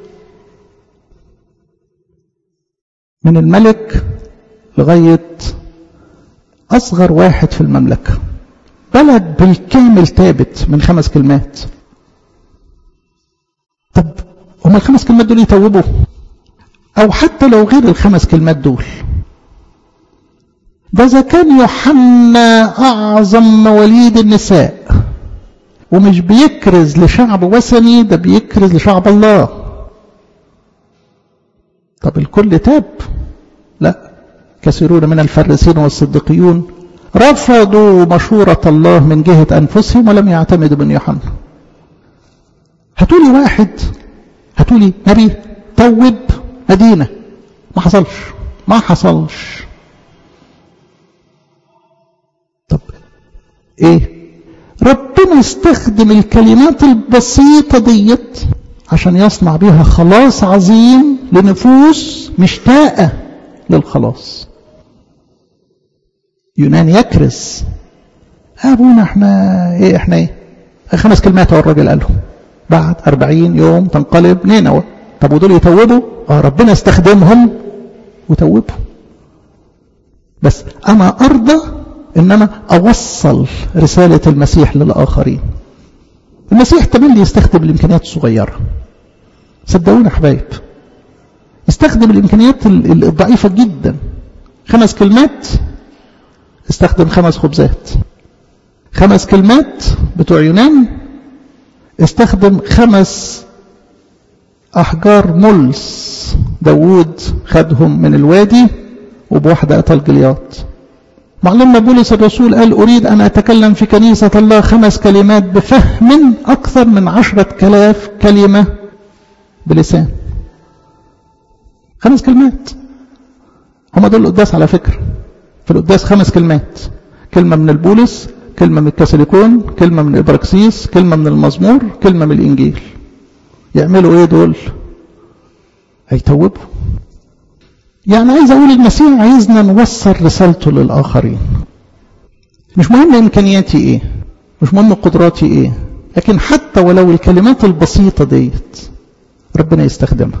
من الملك لغاية أصغر واحد في المملكة. بلد بالكامل تابت من خمس كلمات. طب هما الخمس كلمات دول يتوبوا؟ أو حتى لو غير الخمس كلمات دول، ده إذا كان يوحنا أعظم مواليد النساء ومش بيكرز لشعب وثني، ده بيكرز لشعب الله. طب الكل تاب؟ لا، كثيرون من الفريسيين والصديقيون رفضوا مشورة الله من جهة أنفسهم ولم يعتمدوا بن يوحنا. هاتولي واحد، هاتولي نبي توب مدينة، ما حصلش ما حصلش. طب ايه؟ ربنا استخدم الكلمات البسيطة ديت عشان يصنع بيها خلاص عظيم لنفوس مشتاقة للخلاص. يونان يكرز، ابونا احنا ايه احنا ايه خمس كلمات هو الراجل قالهم: بعد أربعين يوم تنقلب نينوى. طب ودول يتوبوا؟ اه ربنا استخدمهم وتوبوا. بس انا ارضى ان انا اوصل رسالة المسيح للآخرين. المسيح تملي يستخدم الامكانيات الصغيرة، صدقونا حبايب، يستخدم الامكانيات الضعيفة جدا. خمس كلمات استخدم خمس خبزات. خمس كلمات بتوع يونان استخدم خمس احجار ملس داوود خدهم من الوادي وبواحدة قتل جلياط. معلمنا بولس الرسول قال: أريد أن أتكلم في كنيسة الله خمس كلمات بفهم أكثر من عشرة كلاف كلمة بلسان. خمس كلمات هم دول القداس على فكرة. في القداس خمس كلمات: كلمة من البولس، كلمة من الكاثوليكون، كلمة من الإبراكسيس، كلمة من المزمور، كلمة من الإنجيل. يعملوا إيه دول؟ هيتوبوا. يعني عايز أقول المسيح عايزنا نوصل رسالته للآخرين. مش مهم إمكانياتي إيه، مش مهم قدراتي إيه، لكن حتى ولو الكلمات البسيطة ديت ربنا يستخدمها.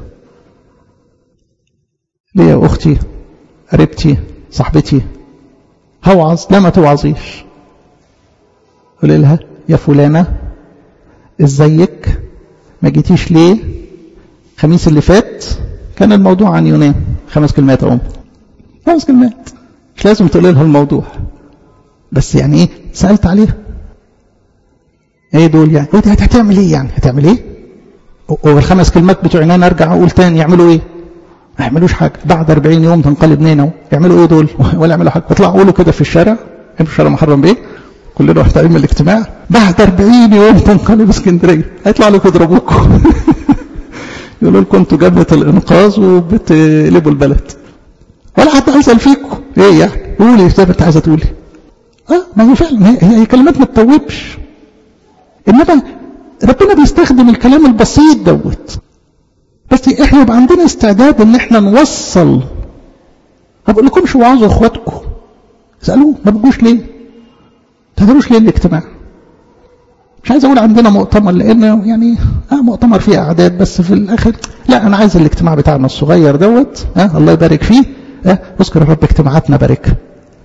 ليه يا أختي، قريبتي، صاحبتي هوعظ؟ لا ما توعظيش. قولي لها: يا فلانة ازيك، ما جيتيش ليه؟ خميس اللي فات كان الموضوع عن يونان. خمس كلمات اهو، خمس كلمات، مش لازم تقولي لها الموضوع، بس يعني ايه، سألت عليها. ايه دول يعني؟ انت هتعمل ايه يعني؟ هتعمل ايه؟ والخمس كلمات بتوع يونان ارجع اقول تاني يعملوا ايه؟ ما يعملوش حاجه. بعد أربعين يوم تنقلب نينوى. يعملوا ايه دول؟ ولا يعملوا حاجه. يطلعوا يقولوا كده في الشارع، في الشارع محرم بايه؟ كلنا محتاجين من الاجتماع. بعد أربعين يوم تنقلب اسكندريه، هيطلع لكم يضربوكم يقولوا لكم انتوا جبهه الانقاذ وبتقلبوا البلد، ولا حد هيسال فيكم ايه يعني، قولي زي ما انت عايزه تقولي. اه ما هي فعلا هي, هي كلمات ما تتوبش، انما ربنا بيستخدم الكلام البسيط دوت، بس احنا يبقى عندنا استعداد ان احنا نوصل. ما بقولكمش وعظوا اخواتكم، اسالوه ما بتجوش ليه؟ ما تقدروش ليه الاجتماع؟ مش عايز اقول عندنا مؤتمر لانه يعني اه مؤتمر فيه اعداد، بس في الاخر لا، انا عايز الاجتماع بتاعنا الصغير دوت اه الله يبارك فيه، اه اذكر الرب اجتماعاتنا باركها.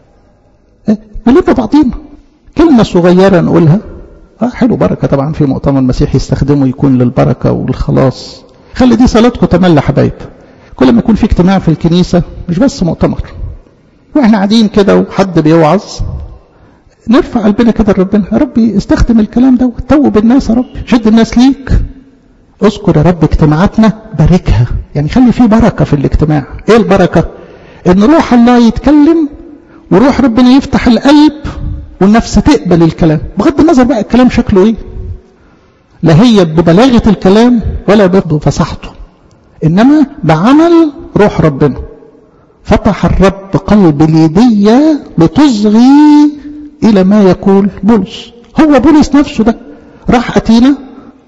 اه نلم بعضينا كلمه صغيره نقولها اه حلو، بركه طبعا في مؤتمر مسيحي يستخدمه يكون للبركه والخلاص. خلي دي صلاتكم تملى حبايب. كل ما يكون في اجتماع في الكنيسه مش بس مؤتمر، واحنا قاعدين كده وحد بيوعظ نرفع قلبنا كده لربنا، يا ربي استخدم الكلام ده وتوب الناس، يا رب شد الناس ليك. اذكر يا رب اجتماعاتنا باركها، يعني خلي فيه بركه في الاجتماع. ايه البركه؟ ان روح الله يتكلم وروح ربنا يفتح القلب والنفس تقبل الكلام، بغض النظر بقى الكلام شكله ايه، لا هي ببلاغه الكلام ولا بفصاحته، انما بعمل روح ربنا. فتح الرب قلب ليديا لتصغي الى ما يقول بولس. هو بولس نفسه ده راح اتينا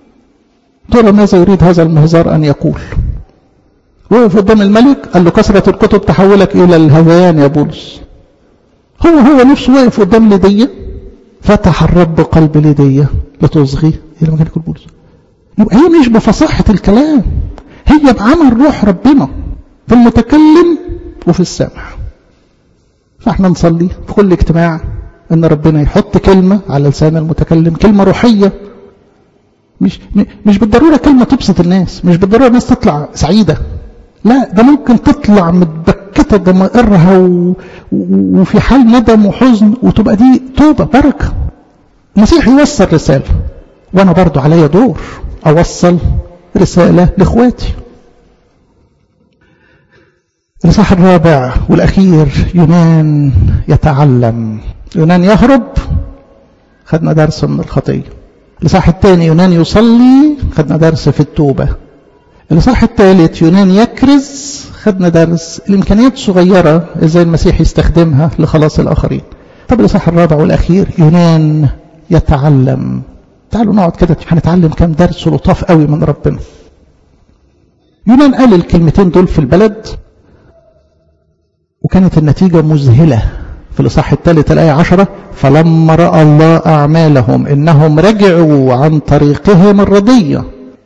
ترى ماذا يريد هذا المهزار ان يقول، وقف قدام الملك قال له كثرة الكتب تحولك الى الهذيان يا بولس. هو هو نفسه واقف قدام ليديا، فتح الرب قلب ليديا لتصغي الى ما كان يقول بولس. يبقى هي مش بفصاحة الكلام، هي بعمل روح ربنا في المتكلم وفي السامع. فاحنا نصلي في كل اجتماع ان ربنا يحط كلمة على لسان المتكلم، كلمة روحية، مش مش بالضرورة كلمة تبسط الناس، مش بالضرورة الناس تطلع سعيدة، لا ده ممكن تطلع متبكتة ضمائرها و... وفي حال ندم وحزن، وتبقى دي توبة بركة. المسيح يوصل رسالة، وانا برضو عليا دور اوصل رسالة لاخواتي. الإصحاح الرابع والأخير، يونان يتعلم. يونان يهرب، خدنا درس من الخطية. الإصحاح الثاني يونان يصلي، خدنا درس في التوبة. الإصحاح الثالث يونان يكرز، خدنا درس الإمكانيات صغيرة إزاي المسيح يستخدمها لخلاص الآخرين. طب الإصحاح الرابع والأخير يونان يتعلم. تعالوا نقعد كده هنتعلم كام درس لطاف قوي من ربنا. يونان قال الكلمتين دول في البلد وكانت النتيجة مذهلة. في الإصحاح الثالث الآية عشرة، فلما رأى الله أعمالهم إنهم رجعوا عن طريقهم الردية.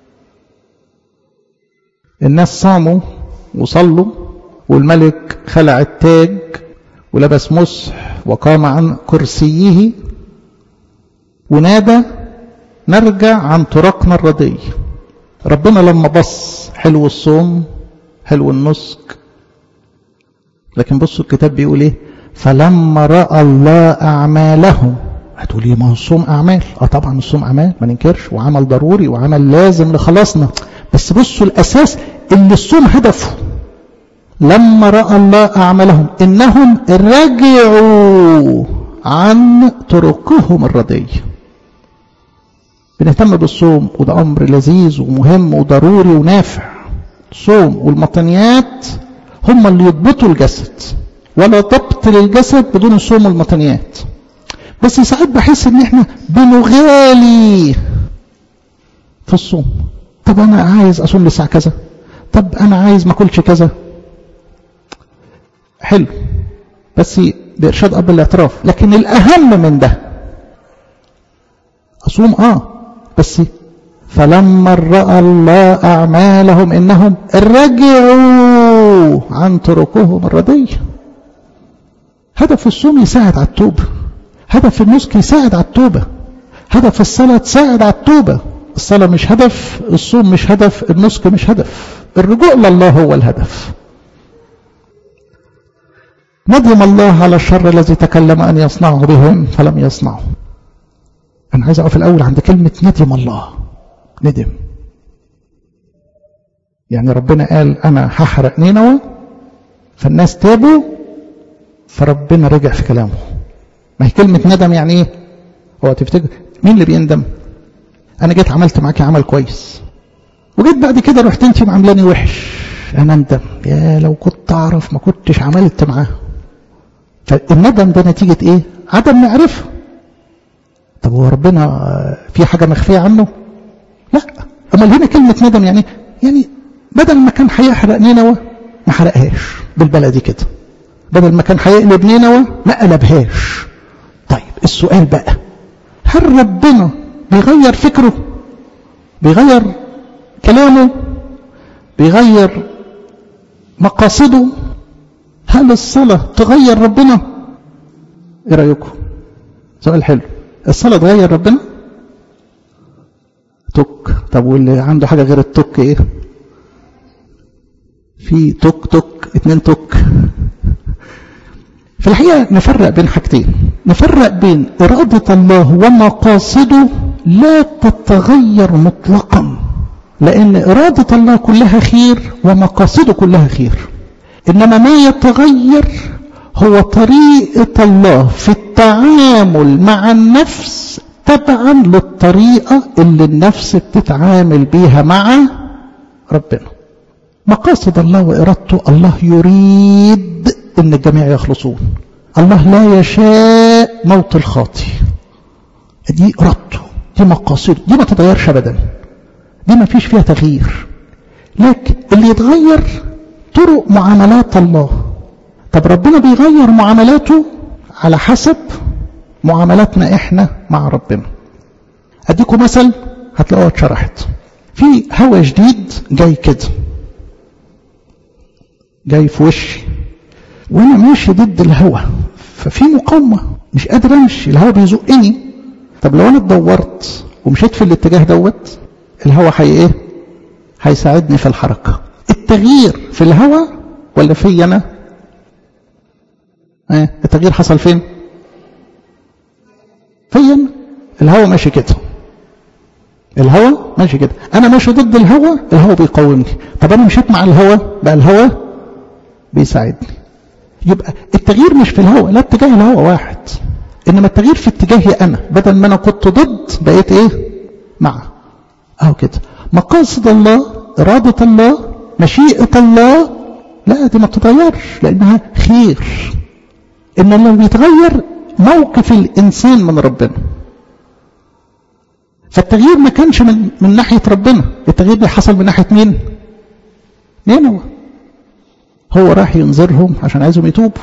الناس صاموا وصلوا، والملك خلع التاج ولبس مسح وقام عن كرسيه ونادى نرجع عن طرقنا الردية. ربنا لما بص حلو الصوم حلو النسك، لكن بصوا الكتاب بيقول ايه؟ فلما رأى الله أعمالهم. هتقول ايه؟ ما هو الصوم أعمال. اه طبعا الصوم أعمال ما ننكرش، وعمل ضروري وعمل لازم لخلاصنا، بس بصوا الأساس اللي الصوم هدفه. لما رأى الله أعمالهم إنهم رجعوا عن طرقهم الردية. بنهتم بالصوم وده أمر لذيذ ومهم وضروري ونافع. الصوم والمطنيات هم اللي يضبطوا الجسد، ولا ضبط للجسد بدون الصوم والمطنيات. بس ساعات بحس ان احنا بنغالي في الصوم. طب انا عايز اصوم للساعه كذا، طب انا عايز ما اكلش كذا. حلو بس بارشاد اب الاعتراف، لكن الاهم من ده اصوم اه بس فلما رأى الله أعمالهم إنهم رجعوا عن طرقهم الردية. هدف الصوم يساعد على التوبة، هدف النسك يساعد على التوبة، هدف الصلاة تساعد على التوبة. الصلاة مش هدف، الصوم مش هدف، النسك مش هدف، الرجوع لله هو الهدف. ندم الله على الشر الذي تكلم أن يصنعه بهم فلم يصنعه. أنا عايز أقف الأول عند كلمة ندم الله. ندم يعني ربنا قال أنا هحرق نينوى، فالناس تابوا، فربنا رجع في كلامه. ما هي كلمة ندم يعني إيه؟ هو تفتكر مين اللي بيندم؟ انا جيت عملت معاكي عمل كويس وجيت بعد كده رحت انت معاملاني وحش، انا اندم، يا لو كنت اعرف ما كنتش عملت معاه. فالندم ده نتيجة ايه؟ عدم معرفة. طب هو ربنا في حاجة مخفية عنه؟ لا. امال هنا كلمة ندم يعني يعني بدل ما كان هيحرق نينوى ما حرقهاش بالبلدي كده، بدل ما كان هيقلب نينوى ما قلبهاش. طيب السؤال بقى، هل ربنا بيغير فكره؟ بيغير كلامه؟ بيغير مقاصده؟ هل الصلاة تغير ربنا؟ ايه رأيكم؟ سؤال حلو. الصلاة تغير ربنا؟ توك. طب واللي عنده حاجة غير التوك ايه؟ في توك توك اتنين توك. في الحقيقة نفرق بين حاجتين، نفرق بين إرادة الله ومقاصده لا تتغير مطلقا، لأن إرادة الله كلها خير ومقاصده كلها خير، إنما ما يتغير هو طريقة الله في التعامل مع النفس تبعا للطريقة اللي النفس بتتعامل بيها مع ربنا. مقاصد الله وإرادته، الله يريد ان الجميع يخلصون، الله لا يشاء موت الخاطئ، دي إرادته، دي مقاصده، دي ما تتغيرش ابدا، دي ما فيش فيها تغيير. لكن اللي يتغير طرق معاملات الله. طب ربنا بيغير معاملاته على حسب معاملاتنا احنا مع ربنا. اديكم مثل هتلاقوها اتشرحت. في هوا جديد جاي كده، جاي في وشي وانا ماشي ضد الهوا، ففي مقاومه مش قادر امشي، الهوا بيزقني. طب لو انا اتدورت ومشيت في الاتجاه دوت، الهوا حي ايه؟ هيساعدني في الحركه. التغيير في الهوا ولا في انا؟ ايه التغيير حصل فين؟ فين؟ الهوا ماشي كده، الهوا ماشي كده، انا ماشي ضد الهوا، الهوا بيقاومني. طب انا مشيت مع الهوا، بقى الهوا بيساعدني. يبقى التغيير مش في الهوا، لا، اتجاه الهوا واحد، انما التغيير في اتجاهي انا، بدل ما انا كنت ضد بقيت ايه؟ مع. اهو كده. مقاصد الله، إرادة الله، مشيئة الله، لا دي ما بتتغيرش لانها خير. ان اللي بيتغير موقف الانسان من ربنا. فالتغيير ما كانش من من ناحيه ربنا، التغيير ده حصل من ناحيه مين؟ نينوى. هو راح ينذرهم عشان عايزهم يتوبوا.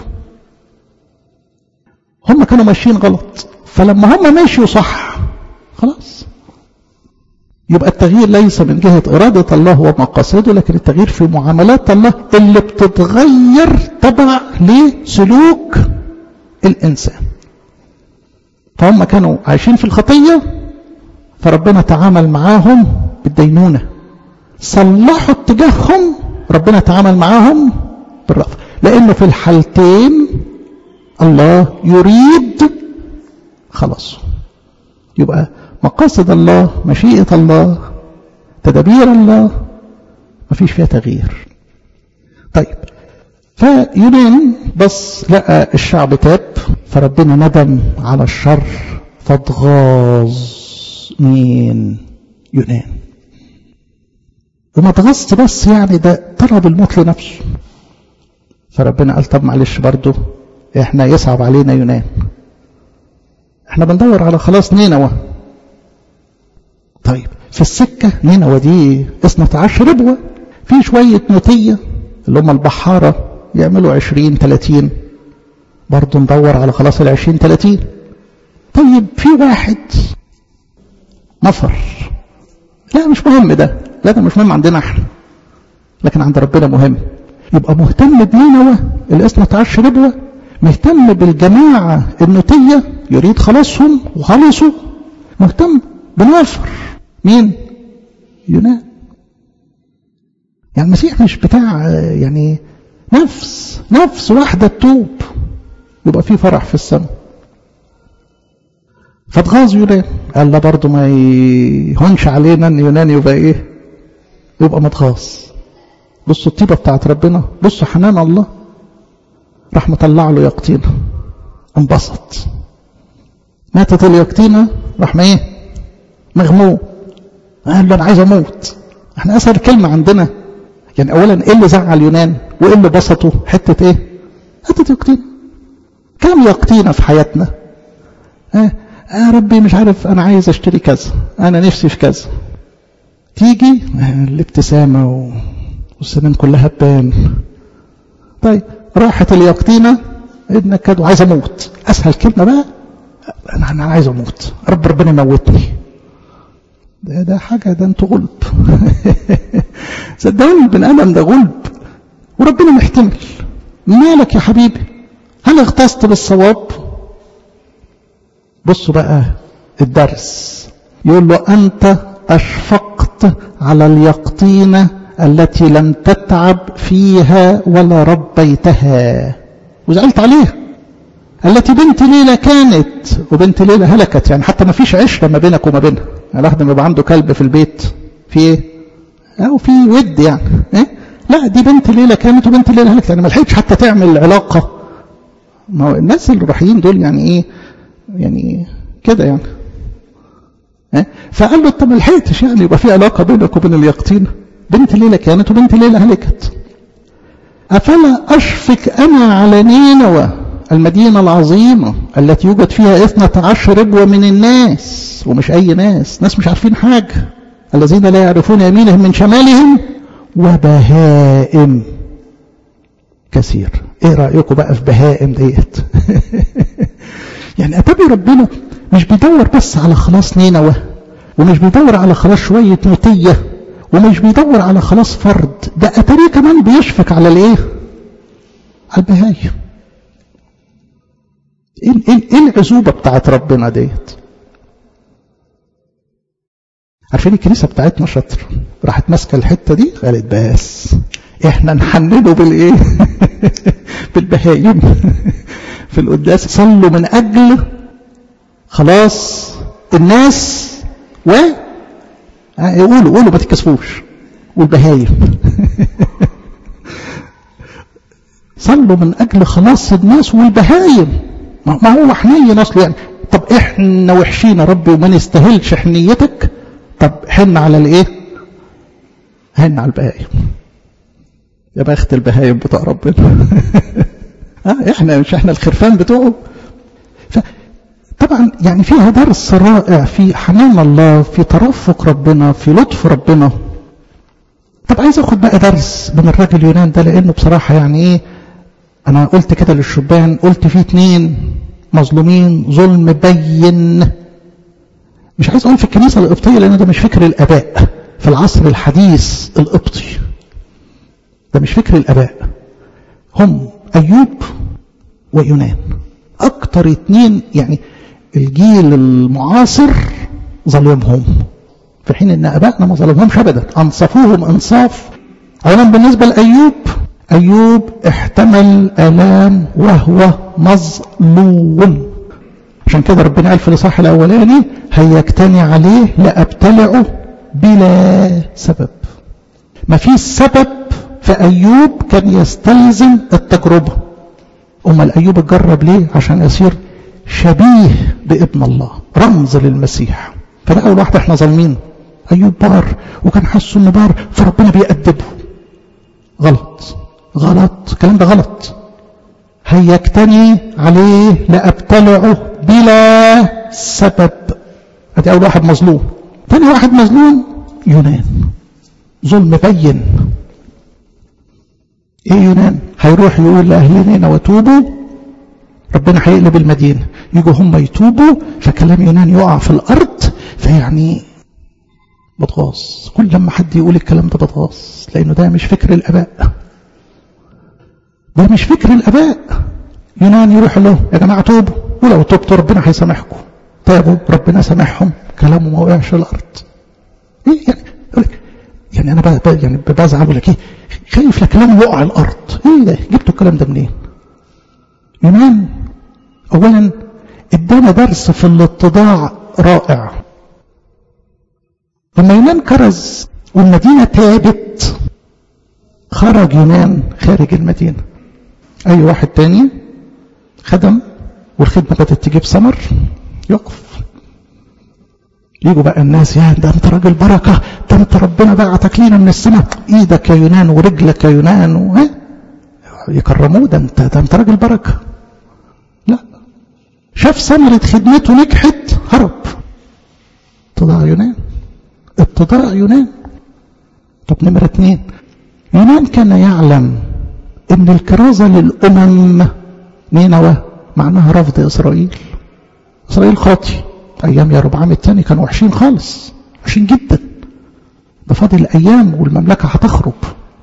هم كانوا ماشيين غلط، فلما هم ماشيوا صح خلاص. يبقى التغيير ليس من جهه اراده الله ومقاصده، لكن التغيير في معاملات الله اللي بتتغير تبع لسلوك الانسان. فهم كانوا عايشين في الخطيه، فربنا تعامل معاهم بالدينونه. صلحوا اتجاههم، ربنا تعامل معاهم بالرأفة، لانه في الحالتين الله يريد خلاص. يبقى مقاصد الله، مشيئة الله، تدابير الله مفيش فيها تغيير. طيب، فيونان بس لقى الشعب تاب، فربنا ندم على الشر فاتغاظ مين؟ يونان. وما اتغاظش بس يعني، ده طلب الموت لنفسه. فربنا قال طب معلش برضه احنا يصعب علينا يونان، احنا بندور على خلاص نينوى. طيب في السكة نينوى دي اثنى عشر ربوة، في شوية نوتية اللي هم البحارة يعملوا عشرين تلاتين، برضه ندور على خلاص العشرين تلاتين. طيب في واحد نفر، لا مش مهم ده، لا ده مش مهم عندنا احنا، لكن عند ربنا مهم. يبقى مهتم بنينوى الاثنى عشر ربوة، مهتم بالجماعة النوتية يريد خلاصهم وخلصوا، مهتم بنافر مين؟ يونان. يعني المسيح مش بتاع يعني نفس نفس واحدة تتوب يبقى في فرح في السماء. فاتغاظ يونان، قال لا برضه ما يهونش علينا ان يونان يبقى ايه؟ يبقى متغاظ. بصوا الطيبة بتاعت ربنا، بصوا حنان الله، راح مطلع له يقطين، انبسط. ماتت اليقطينة، راح ما ايه مغموم، قال له انا عايز اموت. احنا اسهل كلمة عندنا يعني اولا ايه اللي زعل يونان وايه اللي بسطه؟ حتة ايه؟ حتة يقطينة. كم يقطينة في حياتنا؟ اه يا ربي مش عارف انا عايز اشتري كذا، انا نفسي في كذا، تيجي الابتسامة والسنان كلها تبان. طيب راحت اليقطينة ابنك كده وعايز اموت، اسهل كلمة بقى انا انا عايز اموت، رب ربنا يموتني. ده ده حاجة، ده انت غلب. صدقوني البني ادم ده غلب وربنا محتمل. مالك يا حبيبي؟ هل اغتصت بالصواب؟ بصوا بقى الدرس، يقول له أنت أشفقت على اليقطينة التي لم تتعب فيها ولا ربيتها وزعلت عليها، التي بنت ليلى كانت وبنت ليلى هلكت. يعني حتى ما فيش عشرة ما بينك وما بينها. يعني الواحد لما يبقى عنده كلب في البيت في ايه؟ أو في ود يعني إيه؟ لا دي بنت ليلى كانت وبنت ليلى هلكت، يعني ما لحقتش حتى تعمل علاقة. ما هو الناس الروحيين دول يعني ايه؟ يعني كده يعني ها. فقال له انت ما لحقتش يعني يبقى في علاقه بينك وبين اليقطينه، بنت ليلى كانت وبنت ليلى هلكت. افلا اشفق انا على نينوى المدينه العظيمه التي يوجد فيها اثنة عشر ربوه من الناس، ومش اي ناس، ناس مش عارفين حاجه، الذين لا يعرفون يمينهم من شمالهم وبهائم كثير. ايه رايكم بقى في بهائم ديت؟ يعني أتابع ربنا مش بيدور بس على خلاص نينوى، ومش بيدور على خلاص شوية نوتية، ومش بيدور على خلاص فرد، ده أتابع كمان بيشفق على الايه؟ على البهايم. ايه ايه العزوبة بتاعت ربنا ديت؟ عارفين الكنيسة بتاعتنا شاطر، راحت ماسكة الحتة دي قالت بس احنا نحننه بالايه؟ بالبهايم. في القداس صلوا من أجل خلاص الناس و يقولوا قولوا ما تكسفوش والبهايم. صلوا من أجل خلاص الناس والبهايم. ما هو حنين أصله يعني. طب احنا وحشين يا رب وما نستاهلش حنيتك، طب حن على الايه؟ حن على البهايم. يا بخت البهايم بتاع ربنا. اه احنا مش احنا الخرفان بتوعه. طبعا يعني فيها درس رائع في حنان الله، في ترفق ربنا، في لطف ربنا. طب عايز اخد بقى درس من الراجل يونان ده، لانه بصراحة يعني ايه، انا قلت كده للشبان، قلت فيه اتنين مظلومين ظلم بين. مش عايز اقول في الكنيسة القبطية لان ده مش فكر الاباء في العصر الحديث القبطي، ده مش فكر الاباء، هم ايوب ويونان اكتر اتنين يعني الجيل المعاصر ظلمهم، في حين ان ابائنا ما ظلمهمش ابدا، انصفوهم انصاف. اولا بالنسبه لايوب، ايوب احتمل الام وهو مظلوم، عشان كده ربنا قال في الاصحاح الاولاني هيجتني عليه لابتلعه بلا سبب. ما فيش سبب في ايوب كان يستلزم التجربه. امال ايوب اتجرب ليه؟ عشان يصير شبيه بابن الله، رمز للمسيح. فده اول واحد احنا ظالمين. ايوب بار وكان حاسه انه بار فربنا بيأدبه. غلط غلط، الكلام ده غلط. هيجتني عليه لأبتلعه بلا سبب. ادي اول واحد مظلوم. ثاني واحد مظلوم يونان، ظلم بين. ايه يونان؟ هيروح يقول لاهل نينوى وتوبوا، ربنا هيقلب المدينه، يجوا هم يتوبوا، فكلام يونان يقع في الارض. فيعني بتغاظ كل لما حد يقول الكلام ده، بتغاظ لانه ده مش فكر الاباء، ده مش فكر الاباء. يونان يروح له يا جماعه توبوا، ولو توبتوا ربنا هيسامحكم. تابوا ربنا سامحهم، كلامه ما وقعش الارض. ايه يعني؟ يعني انا بقى يعني بزعل ولا ايه؟ خايف لكلامه يقع الارض. ايه ده؟ جبتوا الكلام ده منين؟ يونان اولا ادانا درس في الاتضاع رائع. لما يونان كرز والمدينه تابت، خرج يونان خارج المدينه. اي واحد تاني خدم والخدمه بدات تجيب ثمر، يقف. يجوا بقى الناس، يا ده انت راجل بركة، ده انت ربنا بعتك لينا من السماء، ايدك يا يونان ورجلك يا يونان، وها يكرموه، ده انت ده انت راجل بركة. لا، شاف ثمرة خدمته نجحت هرب. اتضاع يونان، اتضاع يونان. طب نمرة اتنين، يونان كان يعلم ان الكرازة للأمم نينوى معناها رفض إسرائيل. إسرائيل خاطي، أيام يربعام الثاني كانوا وحشين خالص، وحشين جدا، ده فاضل أيام والمملكة هتخرب.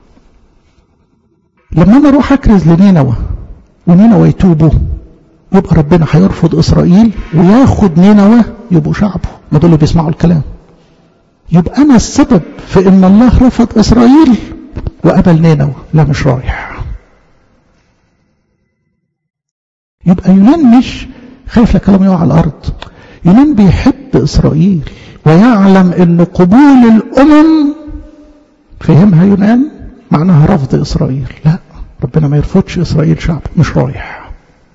لما أنا أروح أكرز لنينوى ونينوى يتوبوا، يبقى ربنا هيرفض إسرائيل وياخد نينوى يبقوا شعبه، ما دول اللي بيسمعوا الكلام. يبقى أنا السبب في إن الله رفض إسرائيل وقبل نينوى، لا مش رايح. يبقى يونان مش خايف لكلام يقع على الأرض، يونان بيحب إسرائيل ويعلم إن قبول الأمم، فهمها يونان معناها رفض إسرائيل. لا، ربنا ما يرفضش إسرائيل شعب، مش رايح.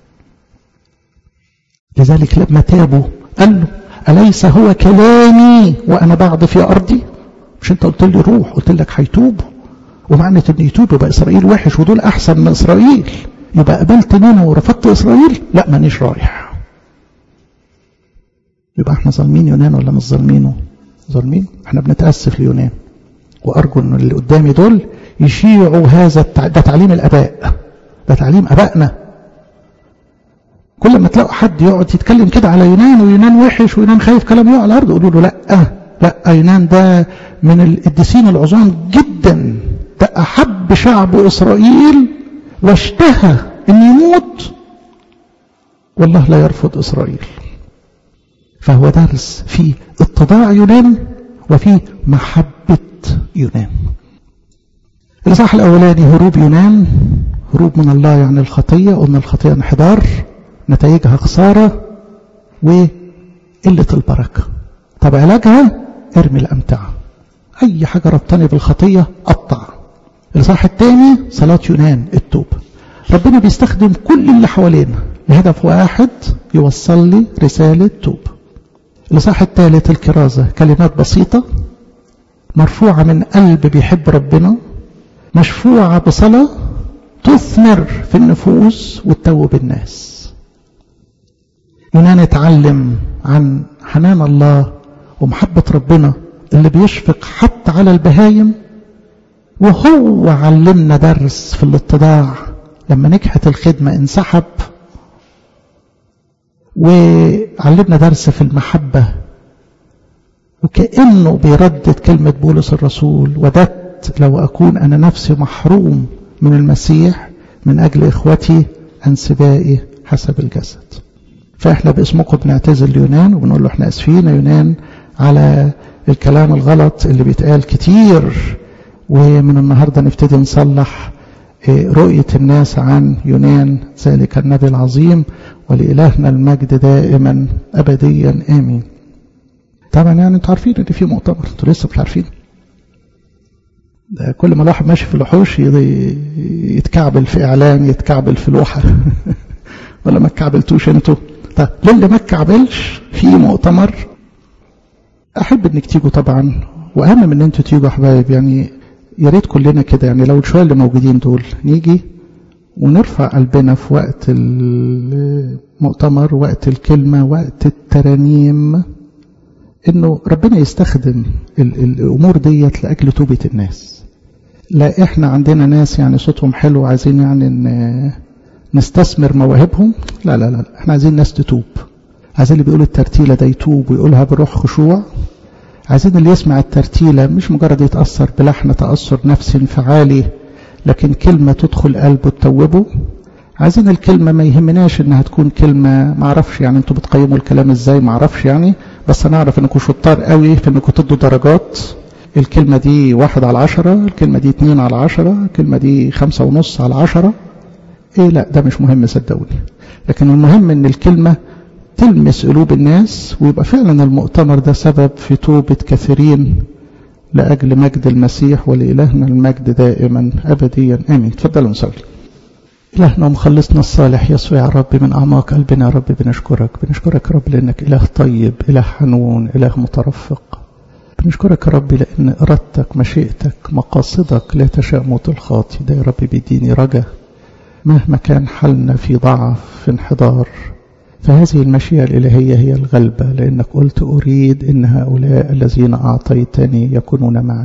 لذلك لما تابوا قال له أليس هو كلامي وأنا بعد في أرضي؟ مش أنت قلت لي روح، قلت لك هيتوبوا، ومعنى إن يتوبوا يبقى إسرائيل وحش ودول أحسن من إسرائيل، يبقى قبلت نينوى ورفضت إسرائيل؟ لا، مانيش رايح. يبقى احنا ظالمين يونان ولا مش ظالمينه؟ ظالمين. احنا بنتأسف ليونان، وأرجو إن اللي قدامي دول يشيعوا هذا التع... ده تعليم الآباء، ده تعليم آبائنا. كل ما تلاقوا حد يقعد يتكلم كده على يونان ويونان وحش ويونان خايف كلام يقع على الأرض، قولوا له لا لا، يونان ده من القديسين العظام جدا، ده أحب شعب إسرائيل واشتهى أن يموت، والله لا يرفض إسرائيل. فهو درس في اتضاع يونان وفي محبة يونان. الإصحاح الأولاني هروب يونان، هروب من الله يعني الخطية، قلنا الخطية انحدار، نتائجها خسارة وقلة البركة. طب علاجها ارمي الأمتعة، أي حاجة ربطني بالخطية قطع. الإصحاح الثاني صلاة يونان التوبة، ربنا بيستخدم كل اللي حوالينا لهدف واحد، يوصل لي رسالة توبة. الإصحاح الثالث الكرازة، كلمات بسيطة مرفوعة من قلب بيحب ربنا، مشفوعة بصلاة تثمر في النفوس وتتوب الناس. يونان اتعلم عن حنان الله ومحبة ربنا اللي بيشفق حتى على البهايم، وهو علمنا درس في الاتضاع. لما نجحت الخدمة انسحب، وعلمنا درس في المحبة، وكأنه بيردد كلمة بولس الرسول: وددت لو أكون أنا نفسي محروم من المسيح من أجل إخوتي أنسبائي حسب الجسد. فإحنا باسمكم بنعتذر ليونان وبنقول له إحنا أسفين يا يونان على الكلام الغلط اللي بيتقال كتير، ومن النهاردة نبتدي نصلح رؤية الناس عن يونان ذلك النبي العظيم، ولإلهنا المجد دائما أبديا آمين. طبعا يعني انتوا عارفين ان في مؤتمر، انتوا لسه مش عارفين؟ ده كل ما الواحد ماشي في الوحوش يتكعبل في اعلان، يتكعبل في لوحه ولا ما تكعبلتوش انتوا؟ طب للي ما تكعبلش في مؤتمر، احب انك تيجوا طبعا، واهم من ان انتوا تيجوا يا حبايب، يعني يا ريت كلنا كده، يعني لو شويه اللي موجودين دول نيجي ونرفع قلبنا في وقت المؤتمر، وقت الكلمه، وقت الترانيم، انه ربنا يستخدم الامور ديت لاجل توبه الناس. لا احنا عندنا ناس يعني صوتهم حلو عايزين يعني نستثمر مواهبهم، لا لا لا، احنا عايزين ناس تتوب، عايزين اللي بيقول الترتيله ده يتوب ويقولها بروح خشوع، عايزين اللي يسمع الترتيله مش مجرد يتاثر بلحن تاثر نفسي انفعالي، لكن كلمه تدخل قلبه تتوبه. عايزين الكلمة ما يهمناش انها تكون كلمة، ما اعرفش يعني انتوا بتقيموا الكلام ازاي، ما اعرفش يعني، بس انا اعرف انكم شطار قوي في انكم تدوا درجات. الكلمة دي واحد على عشرة، الكلمة دي اتنين على عشرة، الكلمة دي خمسة ونص على عشرة. ايه لا، ده مش مهم صدقوني، لكن المهم ان الكلمة تلمس قلوب الناس، ويبقى فعلا المؤتمر ده سبب في توبة كثيرين لأجل مجد المسيح، ولإلهنا المجد دائما أبديا آمين. تفضلوا نصلي. إلهنا ومخلصنا الصالح يسوع يا رب، من أعماق قلبنا يا رب بنشكرك بنشكرك يا رب لأنك إله طيب، إله حنون، إله مترفق. بنشكرك يا رب لأن إرادتك، مشيئتك، مقاصدك لا تشاء موت الخاطي. ده يا رب بيديني رجا مهما كان حالنا في ضعف، في انحدار، فهذه المشيئة الإلهية هي الغلبة، لأنك قلت أريد إن هؤلاء الذين أعطيتني يكونون معي.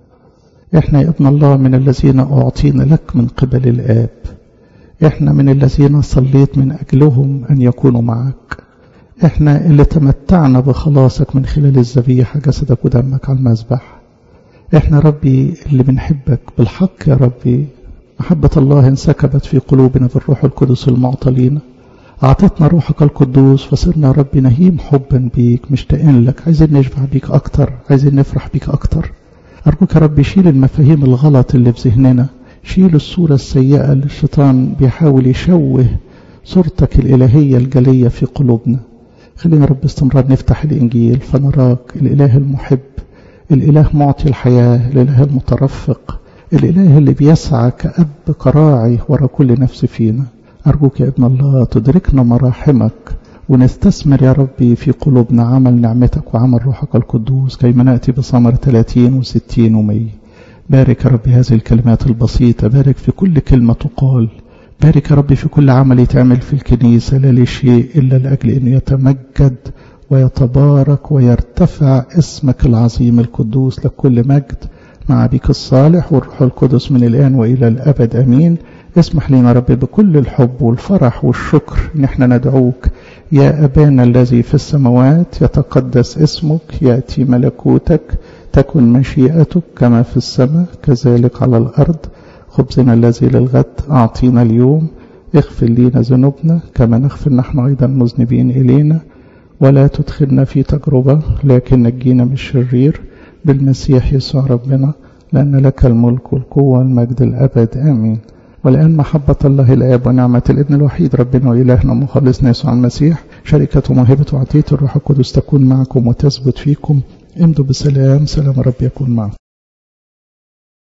إحنا يا ابن الله من الذين أعطينا لك من قبل الآب، إحنا من الذين صليت من أجلهم أن يكونوا معك، إحنا اللي تمتعنا بخلاصك من خلال الذبيحة جسدك ودمك على المذبح. إحنا ربي اللي بنحبك بالحق يا ربي. محبة الله انسكبت في قلوبنا بالروح القدس المعطى لينا، أعطتنا روحك القدوس فصرنا يا ربي نهيم حبا بيك، مشتاقين لك، عايزين نشبع بيك أكتر، عايزين نفرح بيك أكتر. أرجوك يا ربي شيل المفاهيم الغلط اللي في ذهننا، شيل الصورة السيئة اللي الشيطان بيحاول يشوه صورتك الإلهية الجلية في قلوبنا. خلينا رب استمرار نفتح الإنجيل فنراك الإله المحب، الإله معطي الحياة، الإله المترفق، الإله اللي بيسعى كأب كراعي ورا كل نفس فينا. أرجوك يا ابن الله تدركنا مراحمك ونستثمر يا ربي في قلوبنا عمل نعمتك وعمل روحك القدوس كيما نأتي بثمر ثلاثين وستين ومية. بارك يا ربي هذه الكلمات البسيطة، بارك في كل كلمة تقال، بارك يا ربي في كل عمل يتعمل في الكنيسة، لا لشيء إلا لأجل أن يتمجد ويتبارك ويرتفع اسمك العظيم القدوس. لك كل مجد مع بك الصالح والروح القدس من الآن وإلى الأبد أمين. اسمح لنا ربي بكل الحب والفرح والشكر ان احنا ندعوك يا أبانا الذي في السماوات، يتقدس اسمك، يأتي ملكوتك، تكن مشيئتك كما في السماء كذلك على الأرض. خبزنا الذي للغد أعطينا اليوم، اغفر لنا ذنوبنا كما نغفر نحن أيضا مذنبين إلينا، ولا تدخلنا في تجربة لكن نجينا من الشرير، بالمسيح يسوع ربنا، لأن لك الملك والقوة والمجد الأبد آمين. والآن محبة الله الآب ونعمة الابن الوحيد ربنا وإلهنا مخلصنا يسوع المسيح، شركة وموهبة وعطية الروح القدس تكون معكم وتثبت فيكم. امضوا بسلام، سلام رب يكون معكم.